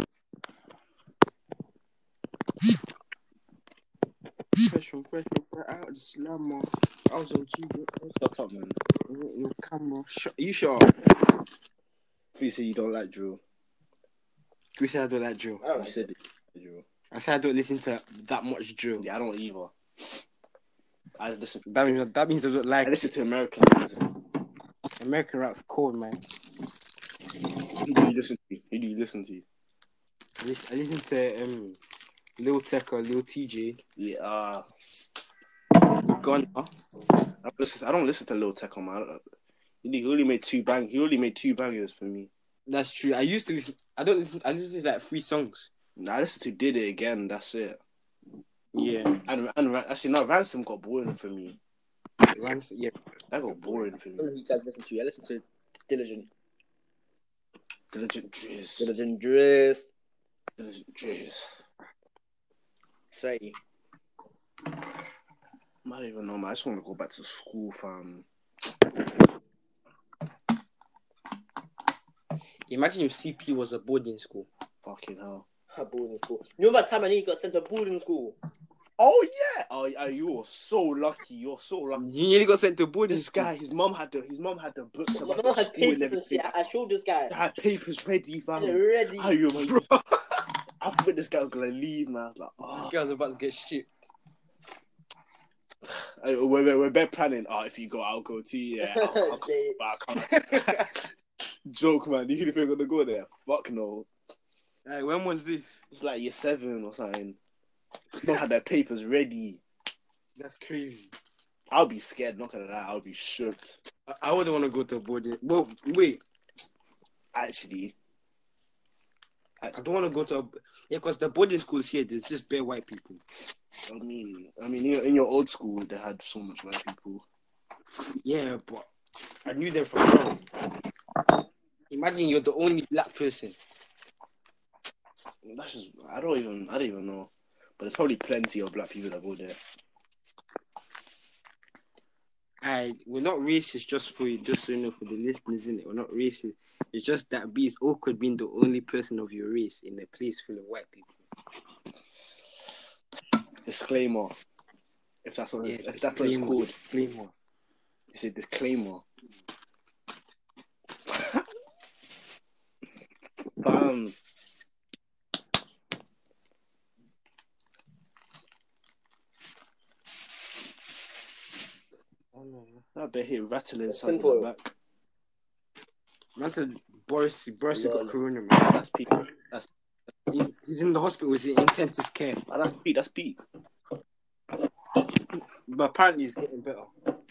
Fresh from fresh from fresh out of the slammer. I was on G. shut up, man. No camera. Shut, you shut up. If you say you don't like drill, We said I don't like drill. I don't you like said it. it. Drill. I said I don't listen to that much drill. Yeah, I don't either. I listen. That means that means I don't I like listen to American music. American rap's cold, man. Who do you listen to? Who do you listen to? I listen, I listen to um, Lil Tecca, Lil T J, Yeah, uh, Gunna. I, listen, I don't listen to Lil Tecca, man. I don't- He only made two bang. He only made two bangers for me. That's true. I used to listen. I don't listen. I listen to like three songs. Nah, I listen to Did It Again. That's it. Yeah, And and actually, no, Ransom got boring for me. Rams, yeah. That got boring for I don't know me. who you guys listen to. I listen to Diligent. Diligent Driz. Diligent Driz. Diligent Driz. Say. I don't even know, man. I just want to go back to school, fam. Imagine if C P was a boarding school. Fucking hell. Boarding school. You know about time I knew you got sent to boarding school? Oh yeah. Oh, yeah, you're so lucky. You're so lucky. You nearly got sent to boarding This school. guy, his mom had the his mom had the books My about mom the had school and papers and everything. shit. I showed this guy. I had papers ready, fam. Ready. I remember. I thought this guy was gonna leave, man. I was like, This oh. girl's about to get shit. I- We're, we're, we're bed planning. Oh, if you go, I'll go too. Yeah, I'll, I'll come, They- but I can't. Joke, man. You think we're gonna go there? Fuck no. Hey, when was this? It's like year seven or something. Don't have their papers ready. That's crazy. I'll be scared. Not gonna lie, I'll be shook. I, I wouldn't want to go to a boarding. Well, wait. Actually, I don't want to go to a... Yeah, because the boarding schools here, there's just bare white people. I mean, I mean, in your, in your old school, they had so much white people. Yeah, but I knew them from young. Imagine you're the only black person. That's just, I don't even, I don't even know. But there's probably plenty of black people that go there. I we're not racist just for you, just so you know, for the listeners, innit? We're not racist. It's just that B is awkward being the only person of your race in a place full of white people. Disclaimer. If that's what, Yeah, it's, if that's what it's called. Disclaimer. It's a disclaimer. Bam. I bet he rattling It's something simple. back. Man said Boris, Boris Lol. got corona, man. That's peak. That's He, he's in the hospital. He's in intensive care. ah, that's peak. That's peak. But apparently he's getting better.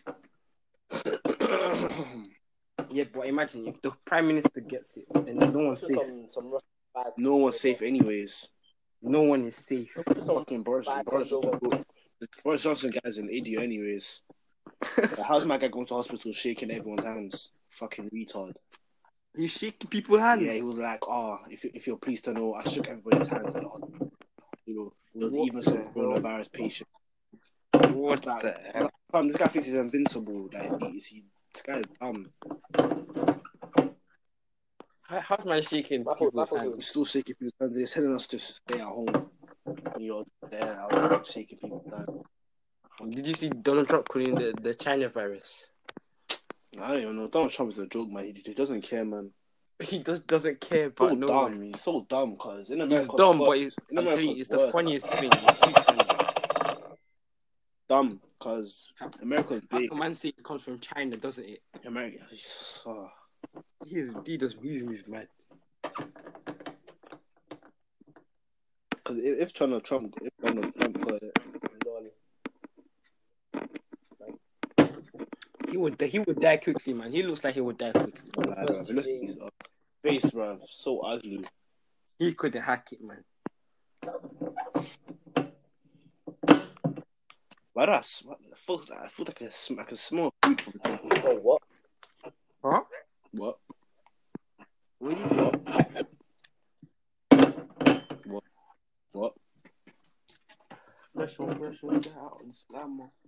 Yeah, but imagine if the Prime Minister gets it, then no one's safe. Some, some Russian bag. No one's safe, anyways. No one is safe. Fucking Boris, Boris, Johnson, Boris Johnson guy's an idiot, anyways. Like, how's my guy going to hospital shaking everyone's hands? Fucking retard. He's shaking people's hands. Yeah, he was like, "Oh, if if you're pleased to know, I shook everybody's hands at the hospital. You know, there was What even some the hell? coronavirus patient." What Like, the hell? fam, this guy thinks he's invincible. That is, he, is he, this guy is dumb. How, how's man shaking My fault, people's my fault. He's hands? still shaking people's hands. He's telling us to stay at home. And you're there. I was like, shaking people's hands. Did you see Donald Trump calling the, the China virus? I don't even know. Donald Trump is a joke, man. He, he doesn't care, man. He just doesn't care So about no dumb. one. He's so dumb, cause in America, He's dumb, it's but worse. he's, In I'm America, telling you, it's it's the worse. funniest thing. It's too funny. Dumb, cause America's How big. can man say it comes from China, doesn't it? America. Oh. He's, he does move me mad. Cause if, if Donald Trump, if Donald Trump got it, Lol. He would he would die quickly, man. He looks like he would die quickly. like, bro, look at his uh, face, bro, so ugly. He couldn't hack it, man. Why do I, sm- I feel like I feel like I, sm- I can smell food from something. Oh, what? Huh? What? What do you think? What? What? Fresh one, fresh one, get out and slam on.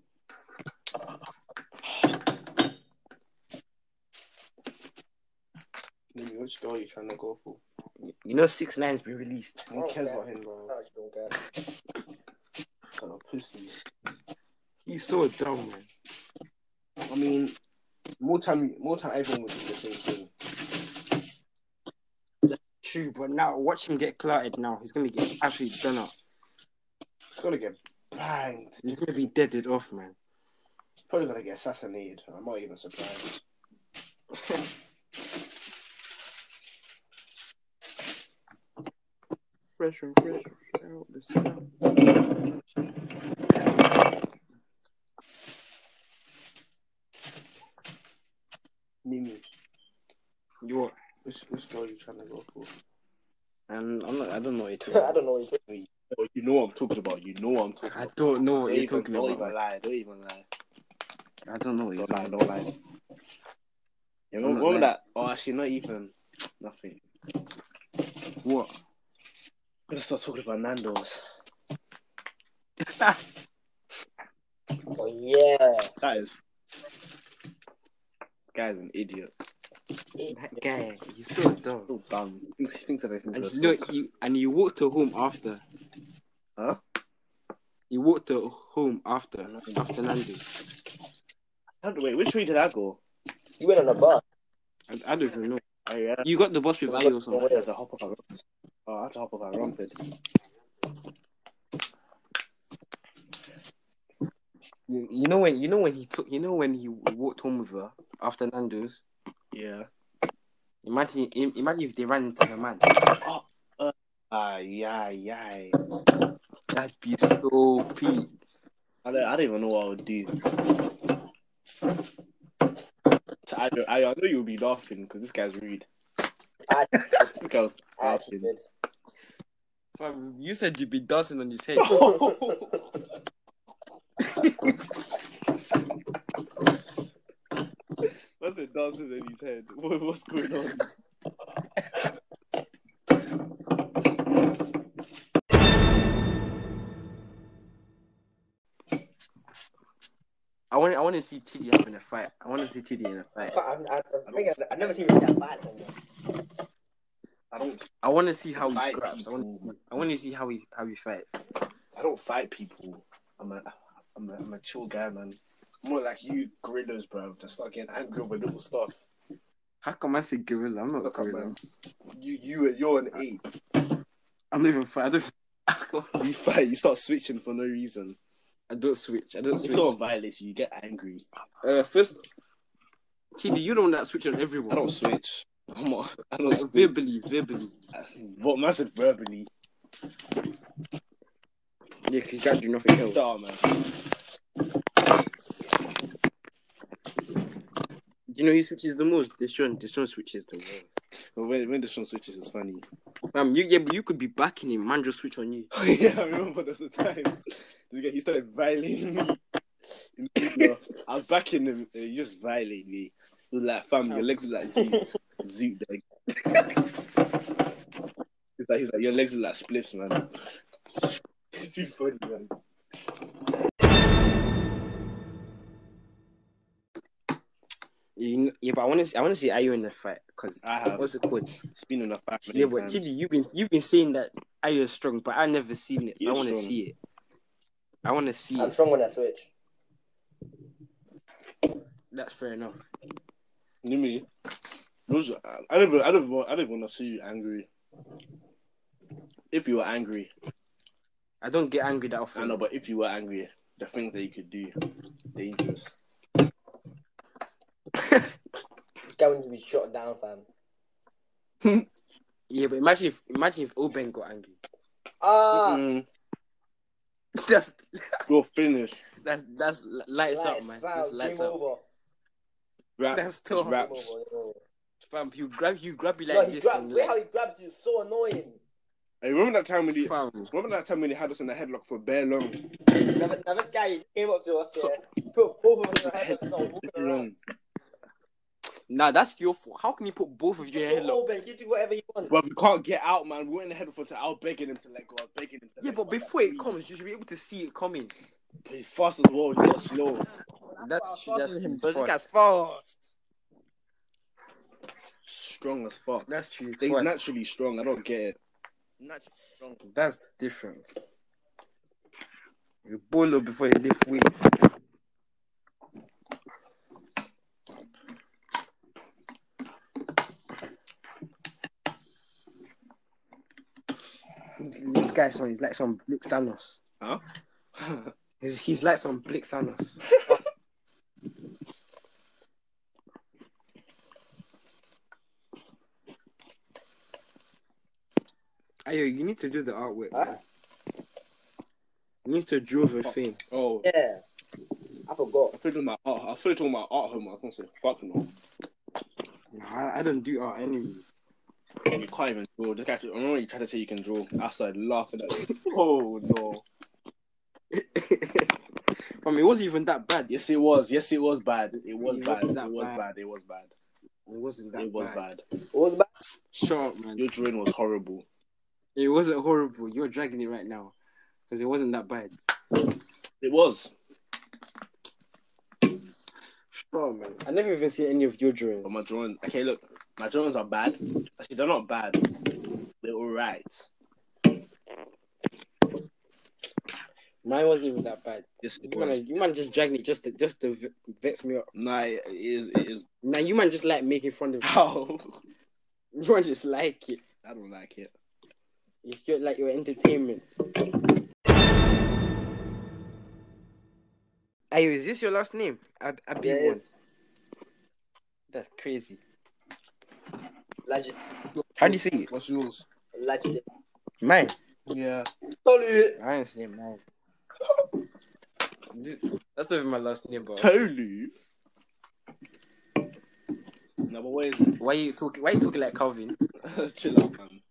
Which girl are you trying to go for? You know, six nine's been released. Who cares about him, bro? I actually don't care. Kind of pussy. He's so dumb, man. I mean, more time, more time, everyone would do the same thing. True, but now watch him get clouted. Now he's gonna get absolutely done up. He's gonna get banged. He's gonna be deaded off, man. He's probably gonna get assassinated. I'm not even surprised. Fresh and fresh out the sun. Mimi, You what? which which girl are you trying to go for? And I'm not. I don't know what you're talking I about. don't know what you're talking Oh, you know what I'm talking about. You know what I'm talking I about. don't know what Don't you're even, talking don't about. even lie. Don't even lie. I don't know what you're Don't lie. talking Don't lie. Yeah, I'm what, not what lying. that? Oh, actually, not even. Nothing. about. What? Let's start talking about Nando's. Oh, yeah. That is. Guy's an idiot. That guy, he's so dumb. So dumb. He thinks, he thinks everything's And a you know, joke. he and he walked her home after. Huh? He walked her home after after Nando's. How- Wait, which way did I go? You went on a bus. I, I don't even know. Oh, yeah. You got the bus with Ali or something. I had to hop off at Romford. Oh, I had to hop off at Romford. You, you know when you know when he took you know when he walked home with her after Nando's. Yeah. Imagine im- imagine if they ran into her man. Oh, uh, ah, yeah, yeah. That'd be so peak. I don't, I don't even know what I would do. I, I, I know you'll be laughing because this guy's rude. I This guy was actually laughing. did. Fam, you said you'd be dancing on his head. What's it dancing in his head? What, what's going on? I want I want to see Chidi having a fight. I want to see Chidi in a fight. I, I, I, I think I've, I've never seen Ricky have fights on there. I don't. I want to see how he Fight scraps. I want people. I want to see how he how he fights. I don't fight people. I'm a, I'm a, I'm a chill guy, man. More like you gorillas, bro. Just start getting angry over little stuff. How come I say gorilla? I'm not Look a up, gorilla. man. You, you, you're an eight. I'm not even fight. I don't. You fight. You start switching for no reason. I don't switch. I don't If switch. someone violates you, you get angry. Uh, first, Chidi, you don't that switch on everyone. I don't switch. I'm not, I don't Like, switch. verbally, verbally. What man said verbally? Yeah, because you can't do nothing else. Star, man. Do you know who switches the most? Deshaun. Deshaun switches the most. But when when the show switches, it's funny. Um, you yeah, but you could be backing him. Man, just switch on you. Yeah, I remember that's the time. This guy, he started violating me. In the video. I was backing him, and he just violated me. He was like, "Fam, your legs look like zoot, zoot." Like, he's like, he's like, your legs look like spliffs, man. It's too funny, man. You, yeah, but I want to see. I want to see Ayo in the fight because I have. what's it called? It's been on a fight. Yeah, but Chidi, you've been you've been saying that Ayo is strong, but I never seen it. So He I is want to strong. see it. I want to see I'm it. strong on that switch. That's fair enough. You mean? Those, I don't. even- I don't. even- I don't want to see you angry. If you were angry, I don't get angry that often. I know. But if you were angry, the things that you could do, dangerous. This guy needs to be shot down, fam. Yeah, but imagine if imagine if Oben got angry. Ah, Mm-mm. That's You're finished. that's that's lights up, man. lights That's out, lights game up. over. Raps. That's It's tough. Game raps. over, game over. Fam, you grab you grab you No, like he this grabs. and Wait, how like, he grabs you is so annoying. Hey, remember that time when he? fam. Remember that time when he had us in the headlock for bare long? Now, now this guy came up to us, So- yeah, put both of us in the head and started walking Bare around. long. Nah, that's your fault. How can you put both of you in a Just headlock? open, you do whatever you want. But we can't get out, man. We were in the headlock for I was begging him to let go. I was begging him to Yeah, let but go. before Like, it please. comes, you should be able to see it coming. But he's fast as well. He's not slow. That's true. That's him, he's but this fast. guy's fast. Strong as fuck. That's true. He's He's fast. naturally strong. I don't get it. Naturally strong. That's different. You bolo before you lift weights. This guy's on. He's like some Blick Thanos. Huh? He's, he's like some Blick Thanos. Ayo, you need to do the artwork. Huh? Man. You need to draw the thing. Oh, Yeah. I forgot. I feel like my art. I feel talking about art home. I was gonna say fuck no. No, I, I don't do art anyways. You can't even draw. This guy, I remember when you tried to say you can draw. I started laughing at it. Oh no. I mean, it wasn't even that bad. Yes, it was. Yes, it was bad. It was It bad. wasn't It that was bad. bad. It was bad. It wasn't that It was bad. bad. What was that? Shut up, man. Your drawing was horrible. It wasn't horrible. You're dragging it right now. Because it wasn't that bad. It was. Shut up, man. I never even seen any of your drawings. But my drawing. Okay, look. My drawings are bad. Actually, they're not bad. They're alright. Mine wasn't even that bad. Yes, it You man, was. you man just dragging it just to, just to v- vex me up. Nah, it is. It is. Now, you man just like making fun of me. How? You man just like it. I don't like it. It's your, like your entertainment. Ayo, is this your last name? Ab- Abi Yeah, it one. is. That's crazy. Legend. How do you say it? What's yours? Legend. Mine. Yeah. Solid. I ain't saying mine. That's not even my last name, bro. Tolu. No, but where is it? Why you talking? Why you talking like Calvin? Chill out, man.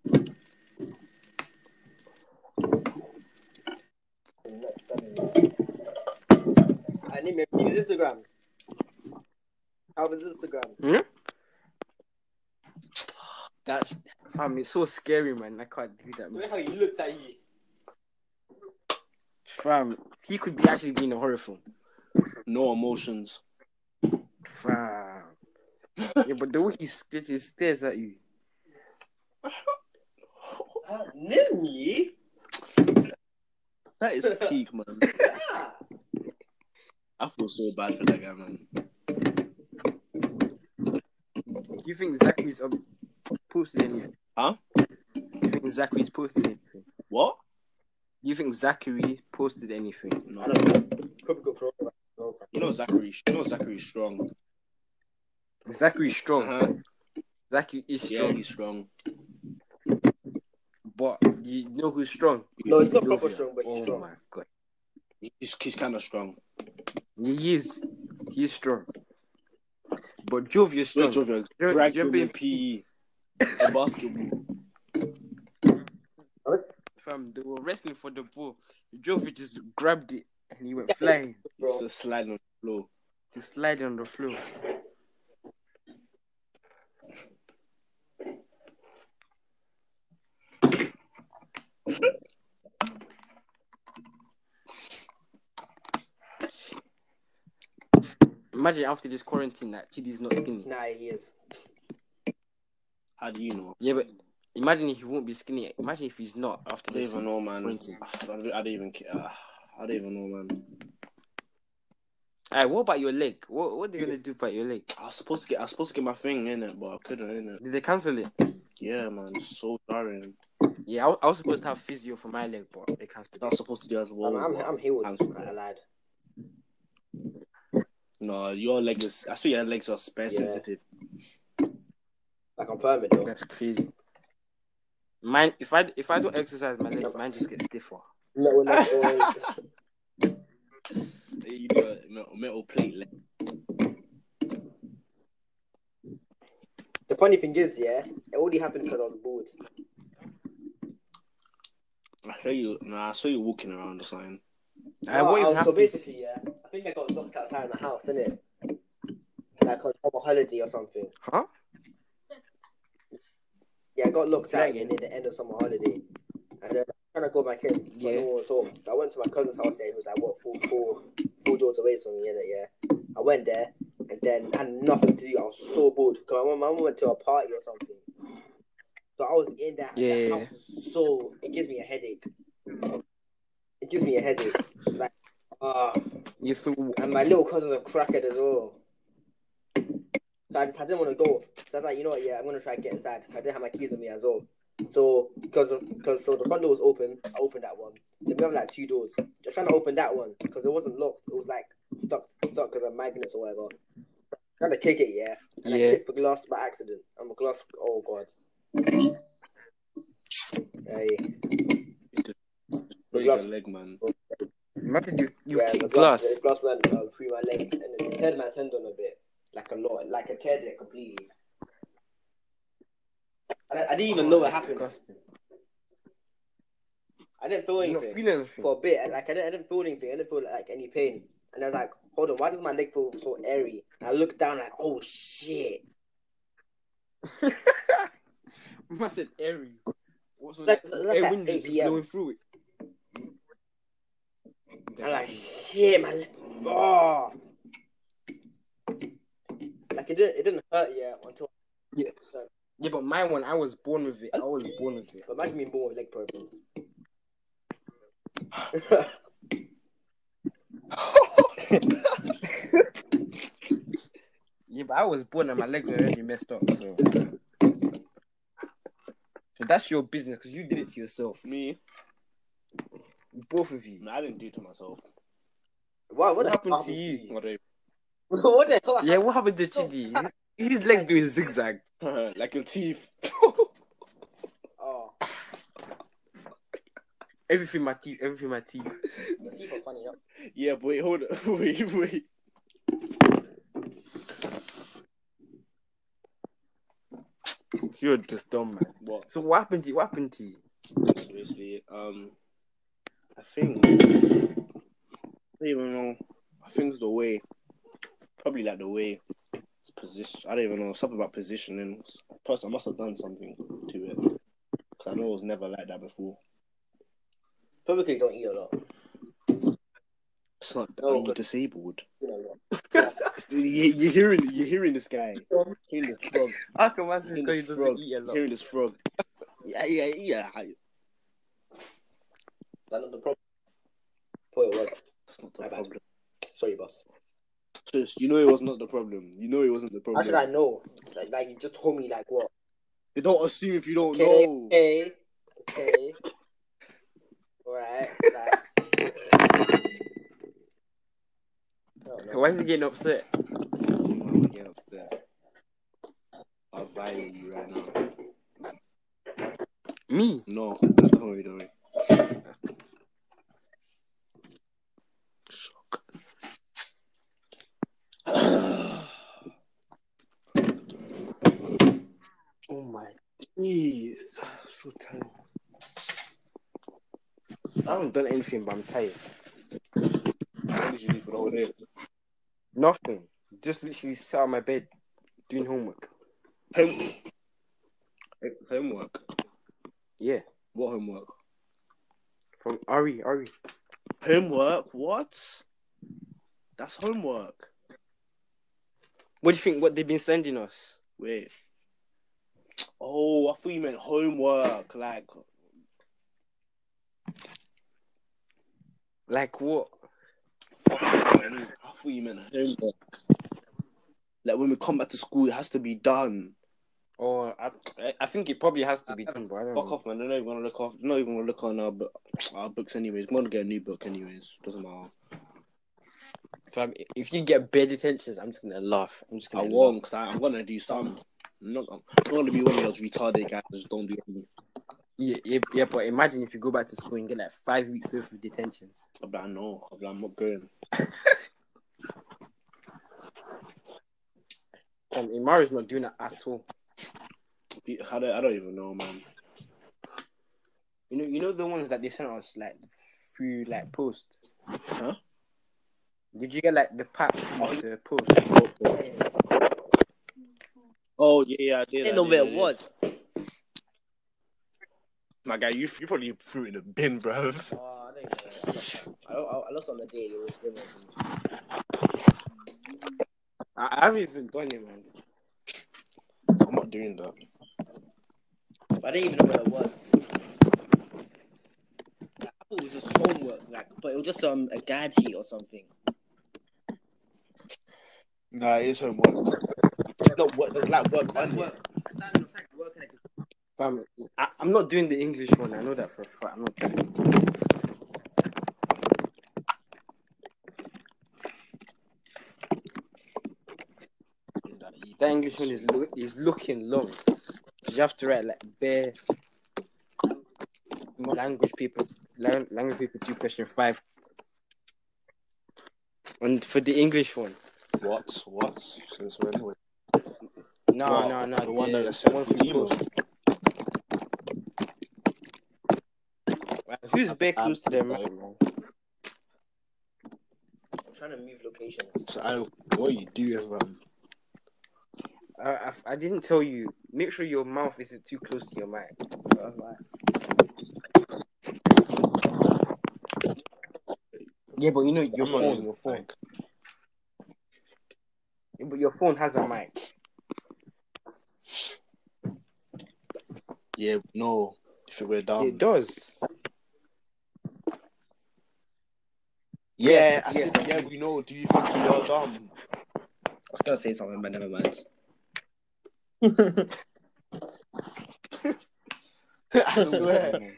I need to his Instagram. How is Instagram? Hmm? That's fam. It's so scary, man. I can't do that, man. Look how he looks at you. Fam, he could be actually be in a horror film. No emotions. Fam. Yeah, but the way he st- he stares at you. Uh, Nini? That is peak, man. I feel so bad for that guy, man. Do you think Zachary's um, posted anything? Huh? Do you think Zachary's posted anything? What? Do you think Zachary posted anything? No. I don't know. Probably got corona. You know Zachary. You know Zachary's strong. Zachary's strong. Uh-huh. Zachary is strong. Yeah, he's strong. But you know who's strong? No, he's not proper Jovia. strong, but he's oh strong. my god. He's he's kind of strong. He is. He's strong. But Jovia's strong. Wait, Jovia, You're- dragged you're him being- in P E and basketball. Fam, they were wrestling for the ball. Jovia just grabbed it and he went flying. Bro. It's a slide on the floor. He slid on the floor. Imagine after this quarantine that Chidi's not skinny. Nah, he is. How do you know? Yeah, but imagine if he won't be skinny. Imagine if he's not after I don't this. even know, man. quarantine. I don't, I don't even care. Uh, I don't even know, man. Alright, what about your leg? What what are they gonna do about your leg? I was supposed to get I was supposed to get my thing in it, but I couldn't in it. Did they cancel it? Yeah, man, it's so tiring. Yeah, I, was- I was supposed to have physio for my leg, but they cancelled I it. was supposed to do as well. I'm, I'm, but I'm healed. I'm- I lied. No, your leg is. I see your legs are space Yeah. sensitive. I confirm it though. That's crazy. Mine, if I if I don't exercise my legs, mine just gets stiffer. Metal leg always. You do a metal, metal plate leg. The funny thing is, yeah, it only happened because I was bored. I saw you. No, I saw you walking around or something. Uh, No, what I even was- so happened? basically, yeah, I think I got locked outside my house, innit? Like on a holiday or something. Huh? Yeah, I got locked Say that out again. near the end of summer holiday. And then I was trying to go back in, but Yeah. no one was home. So I went to my cousin's house there, who was like, what, four, four, four doors away from me, innit, yeah? I went there, and then I had nothing to do. I was so bored. Because my mum went to a party or something. So I was in that, Yeah. that house, was so, it gives me a headache. It gives me a headache. Like, ah. You so And my little cousin's a crackhead as well. So I, I didn't want to go. So I was like, you know what, yeah, I'm going to try to get inside. I didn't have my keys with me as well. So, because because so the front door was open, I opened that one. Then we have like two doors. Just trying to open that one because it wasn't locked. It was like stuck stuck because of magnets or whatever. Trying to kick it, yeah. And Yeah. I kicked the glass by accident. And the glass, oh God. Hey. Break glass- your leg, man. imagine you you yeah, kick the glass. The glass went uh, through my leg and it teared my tendon a bit. Like a lot. Like it teared it completely. I, I didn't even know what happened. Disgusting. I didn't feel You're not anything feeling anything. for a bit. Like I didn't, I didn't feel anything. I didn't feel like any pain. And I was like, hold on, why does my leg feel so airy? And I looked down like, oh shit. I said airy. What's so Like- like, like air at wind just eight p m. blowing through it? I'm like, shit, man. Oh. Like it didn't, it didn't hurt yet until. Yeah. Yeah, but my one, I was born with it. I was born with it. But imagine being born with leg problems. Yeah, but I was born and my legs were already messed up. So, so that's your business because you did it to yourself. Me? Both of you. No, I didn't do it to myself. Wow, what, What the happened hell to you? What do what the hell? Yeah, what happened to Chidi? His, his legs doing zigzag. you- like your teeth. Oh, Everything my teeth. Everything my teeth. your teeth are funny, yeah. Yeah, but wait, hold on. Wait, wait. You're just dumb, man. What? So what happened to you? What happened to you? Basically, um, I think I don't even know. I think it's the way, probably like the way it's position. I don't even know something about positioning. Plus, I must have done something to it because I know it was never like that before. Probably because you don't eat a lot. It's not. Oh, are you good. disabled? You know, You, you're hearing, you're hearing this guy. You're hearing this frog. How come man says Hearing he this doesn't frog. eat a You're lot? hearing this frog. Yeah, yeah, yeah. Is that not the problem? Thought it was. That's not the My bad. problem. Sorry, boss. Shush, you know it was not the problem. You know it wasn't the How problem. should I know? Like, like you just told me, like what? You don't assume if you don't Okay, know. okay, okay. Alright, relax. No, no. Why is he getting upset? I'm getting upset. I'll violate you right now. Me? No, don't worry, don't worry. Shock. Oh my days. I'm so tired. I haven't done anything, but I'm tired. What did you do for the whole day? Nothing. Just literally sat on my bed doing homework. Home- homework. Yeah. What homework? From Ari, Ari. Homework? What? That's homework. What do you think? What they've been sending us? Wait. Oh, I thought you meant homework. Like, Like what? I thought you meant homework. Like when we come back to school, it has to be done. Or I, I think it probably has to be done, but I don't Fuck know. off, man. They're not even gonna look off. They're not even gonna look on our, bu- our books anyways. We're gonna get a new book anyways. Doesn't matter. So I'm, if you get bad attentions, I'm just gonna laugh. I'm just I gonna won't, cause I, I'm gonna do some. I'm not, I'm not gonna be one of those retarded guys that just don't do anything. Yeah, yeah, yeah, but imagine if you go back to school and get like five weeks worth of detentions. I'm like, no, I'm, like, I'm not going. Um, Imari's not doing that at all. I don't, I don't even know, man. You know, you know the ones that they sent us like through like post. Huh? Did you get like the pack through the post? Oh, oh. Oh, yeah, yeah, I did. I didn't I know did, where I it did. was. My guy, you, you probably threw it in the bin, bro. Oh, I didn't know. I lost, I, I, I lost on the day. It was given to me. I, I haven't even done it, man. I'm not doing that. But I didn't even know where it was. Like, I thought it was just homework, like, but it was just um a gadget or something. Nah, it is homework. There's not work. There's like work on it. Fam, I, I'm not doing the English one. I know that for a fact. I'm not doing it. That English one is lo- is looking long. You have to write like bare language paper, lang- language paper two, question five. And for the English one, What? What? Since when? no, What? no, no, The one that the I sent one for for Timo. post. Who's bare I- close to their I- mic, man? I'm trying to move locations. So I, what you do, um, I, I, I didn't tell you. Make sure your mouth isn't too close to your mic. Yeah, but you know your I'm not phone, using your phone. mic. Yeah, but your phone has a mic. Yeah, no. If it were dumb. It does. Yeah, Yes, I yes. said, yeah, we know. Do you think we are dumb? I was gonna say something, but never mind. I swear.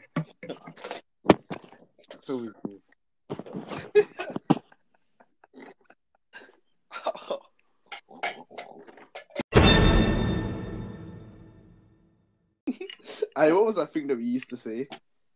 That's always me. Hey, what was that thing that we used to say?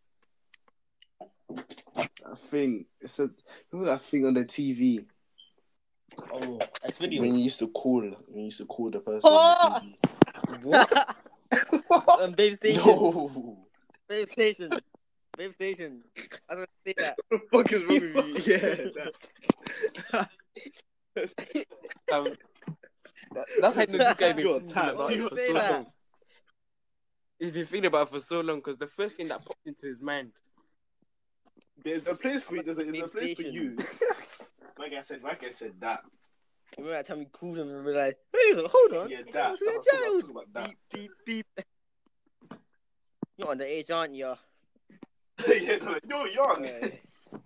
That thing. It says, remember that thing on the T V? Oh, X When video. you used to call, when you used to call the person Oh! on the T V. What? um, Babe Station. No. Babe Station. Babe Station. I was gonna say that. What the fuck is wrong with you? Yeah. Um, that- that's how this guy been You're thinking tight, about it you're for say so that. long. He's been thinking about it for so long because the first thing that popped into his mind. There's a place for you. There's a, there's a place for Station. you. Like I said, like I said that. Remember that time we called him and we were like, hey, hold on. Yeah, I that. was I a was talking- I was child. talking about that. Beep, beep, beep. You're underage, aren't you? Yeah, they're like, yo, young. Hey.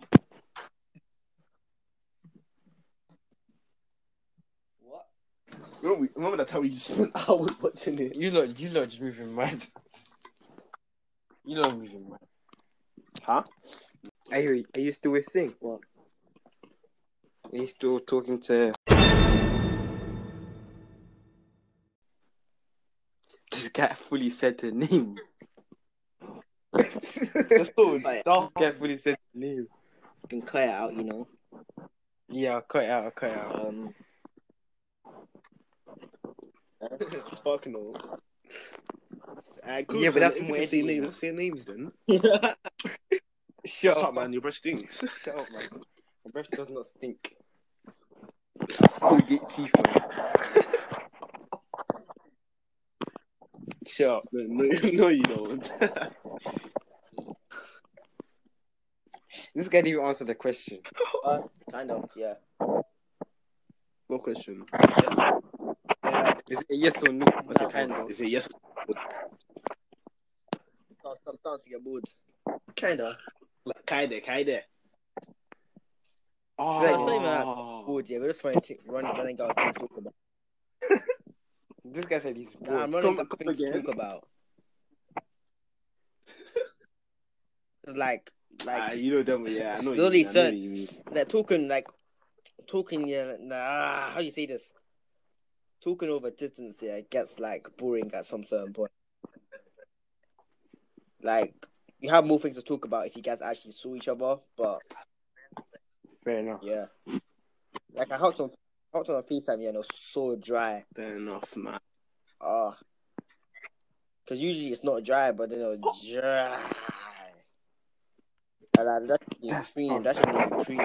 What? Remember, remember that time we just spent hours watching it? You lot, you lot just moving mad. You lot moving mad. Huh? Are you, are you still with Thing? What? Are you still talking to... This guy fully said the name. Just so Right. dumb. This guy fully said the name. You can cut it out, you know. Yeah, I'll cut it out, I'll cut it out. Um, Fuck no. Alright, cool. Yeah, but so that's if we more can say editing, names. man. Let's say names then. Shut Shut up, up, man. Your breath stinks. Shut up, man. My breath does not stink. Colgate teeth, man. Shut up. No, no, no, you don't. This guy didn't even answer the question. uh, kind of, yeah. What question? Yeah. Is it a yes or no? What's No, it kind called? of. Is it yes? Start, start, start to get bored. Kinda. Like, kinda, kinda. Oh, Should I say that? Bored, yeah. We're just running, t- running, running out of things to talk about. This guy said he's Nah, I'm bored. running Come- out of come things to again? talk about. It's like, like, Ah, you know them, yeah. I know. It's You only mean, I know certain- what you mean. like talking, like, talking, yeah, nah, how do you say this? Talking over distance, yeah, it gets, like, boring at some certain point. Like, you have more things to talk about if you guys actually saw each other, but, Fair enough. yeah. Like, I hopped on, hopped on a FaceTime, yeah, and it was so dry. Fair enough, man. Ah. Because usually it's not dry, but then it was dry. And like, that should be That's cream. not That should be cream.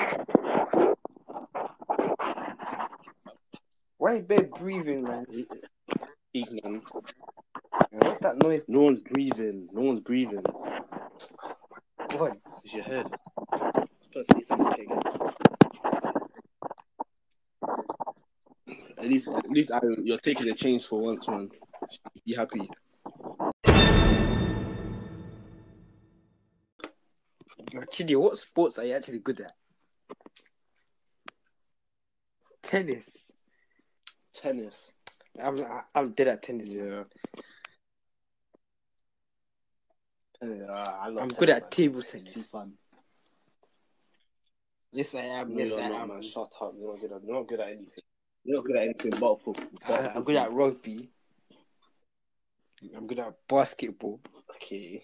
Why is Bear breathing, man? Speak, man. What's that noise? No one's breathing. No one's breathing. God. It's your head. I'm supposed to say something again. At least, at least I, you're taking a change for once, man. Be happy. Chidi, what sports are you actually good at? Tennis. Tennis. I'm I'm dead at tennis, man. Yeah. Tennis. ah, I love I'm tennis, good at man. table It's too tennis. fun. Yes, I am. No, yes, you're I not, am. man. Shut up. You're not good at. You're not good at anything. You're not good at anything but football. I, I'm good at rugby. I'm good at basketball. Okay.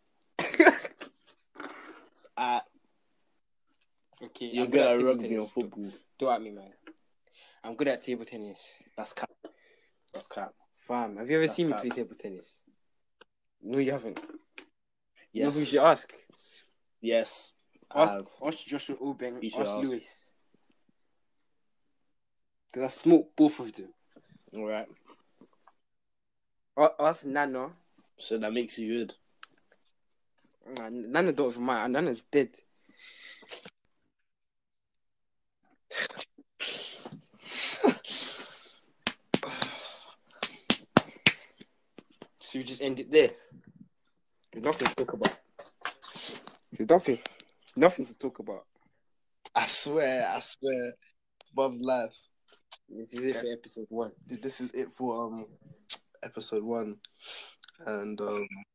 uh, Okay, you're I'm good at table rugby tennis. and football. Don't, don't at me, man. I'm good at table tennis. That's cap. That's cap. Fam, have you ever That's seen me cap. play table tennis? No, you haven't. You know Yes. who you should ask? Yes. I Ask, have. ask Joshua Obeng, You should ask ask. Lewis. Because I smoked both of them. All right. A- Ask Nana. So that makes you good. Nah, Nana don't even mind. Nana's dead. So you just end it there. There's nothing to talk about. There's nothing, nothing to talk about. I swear. I swear. Above life. This is it for episode one. This is it for um episode one, and um.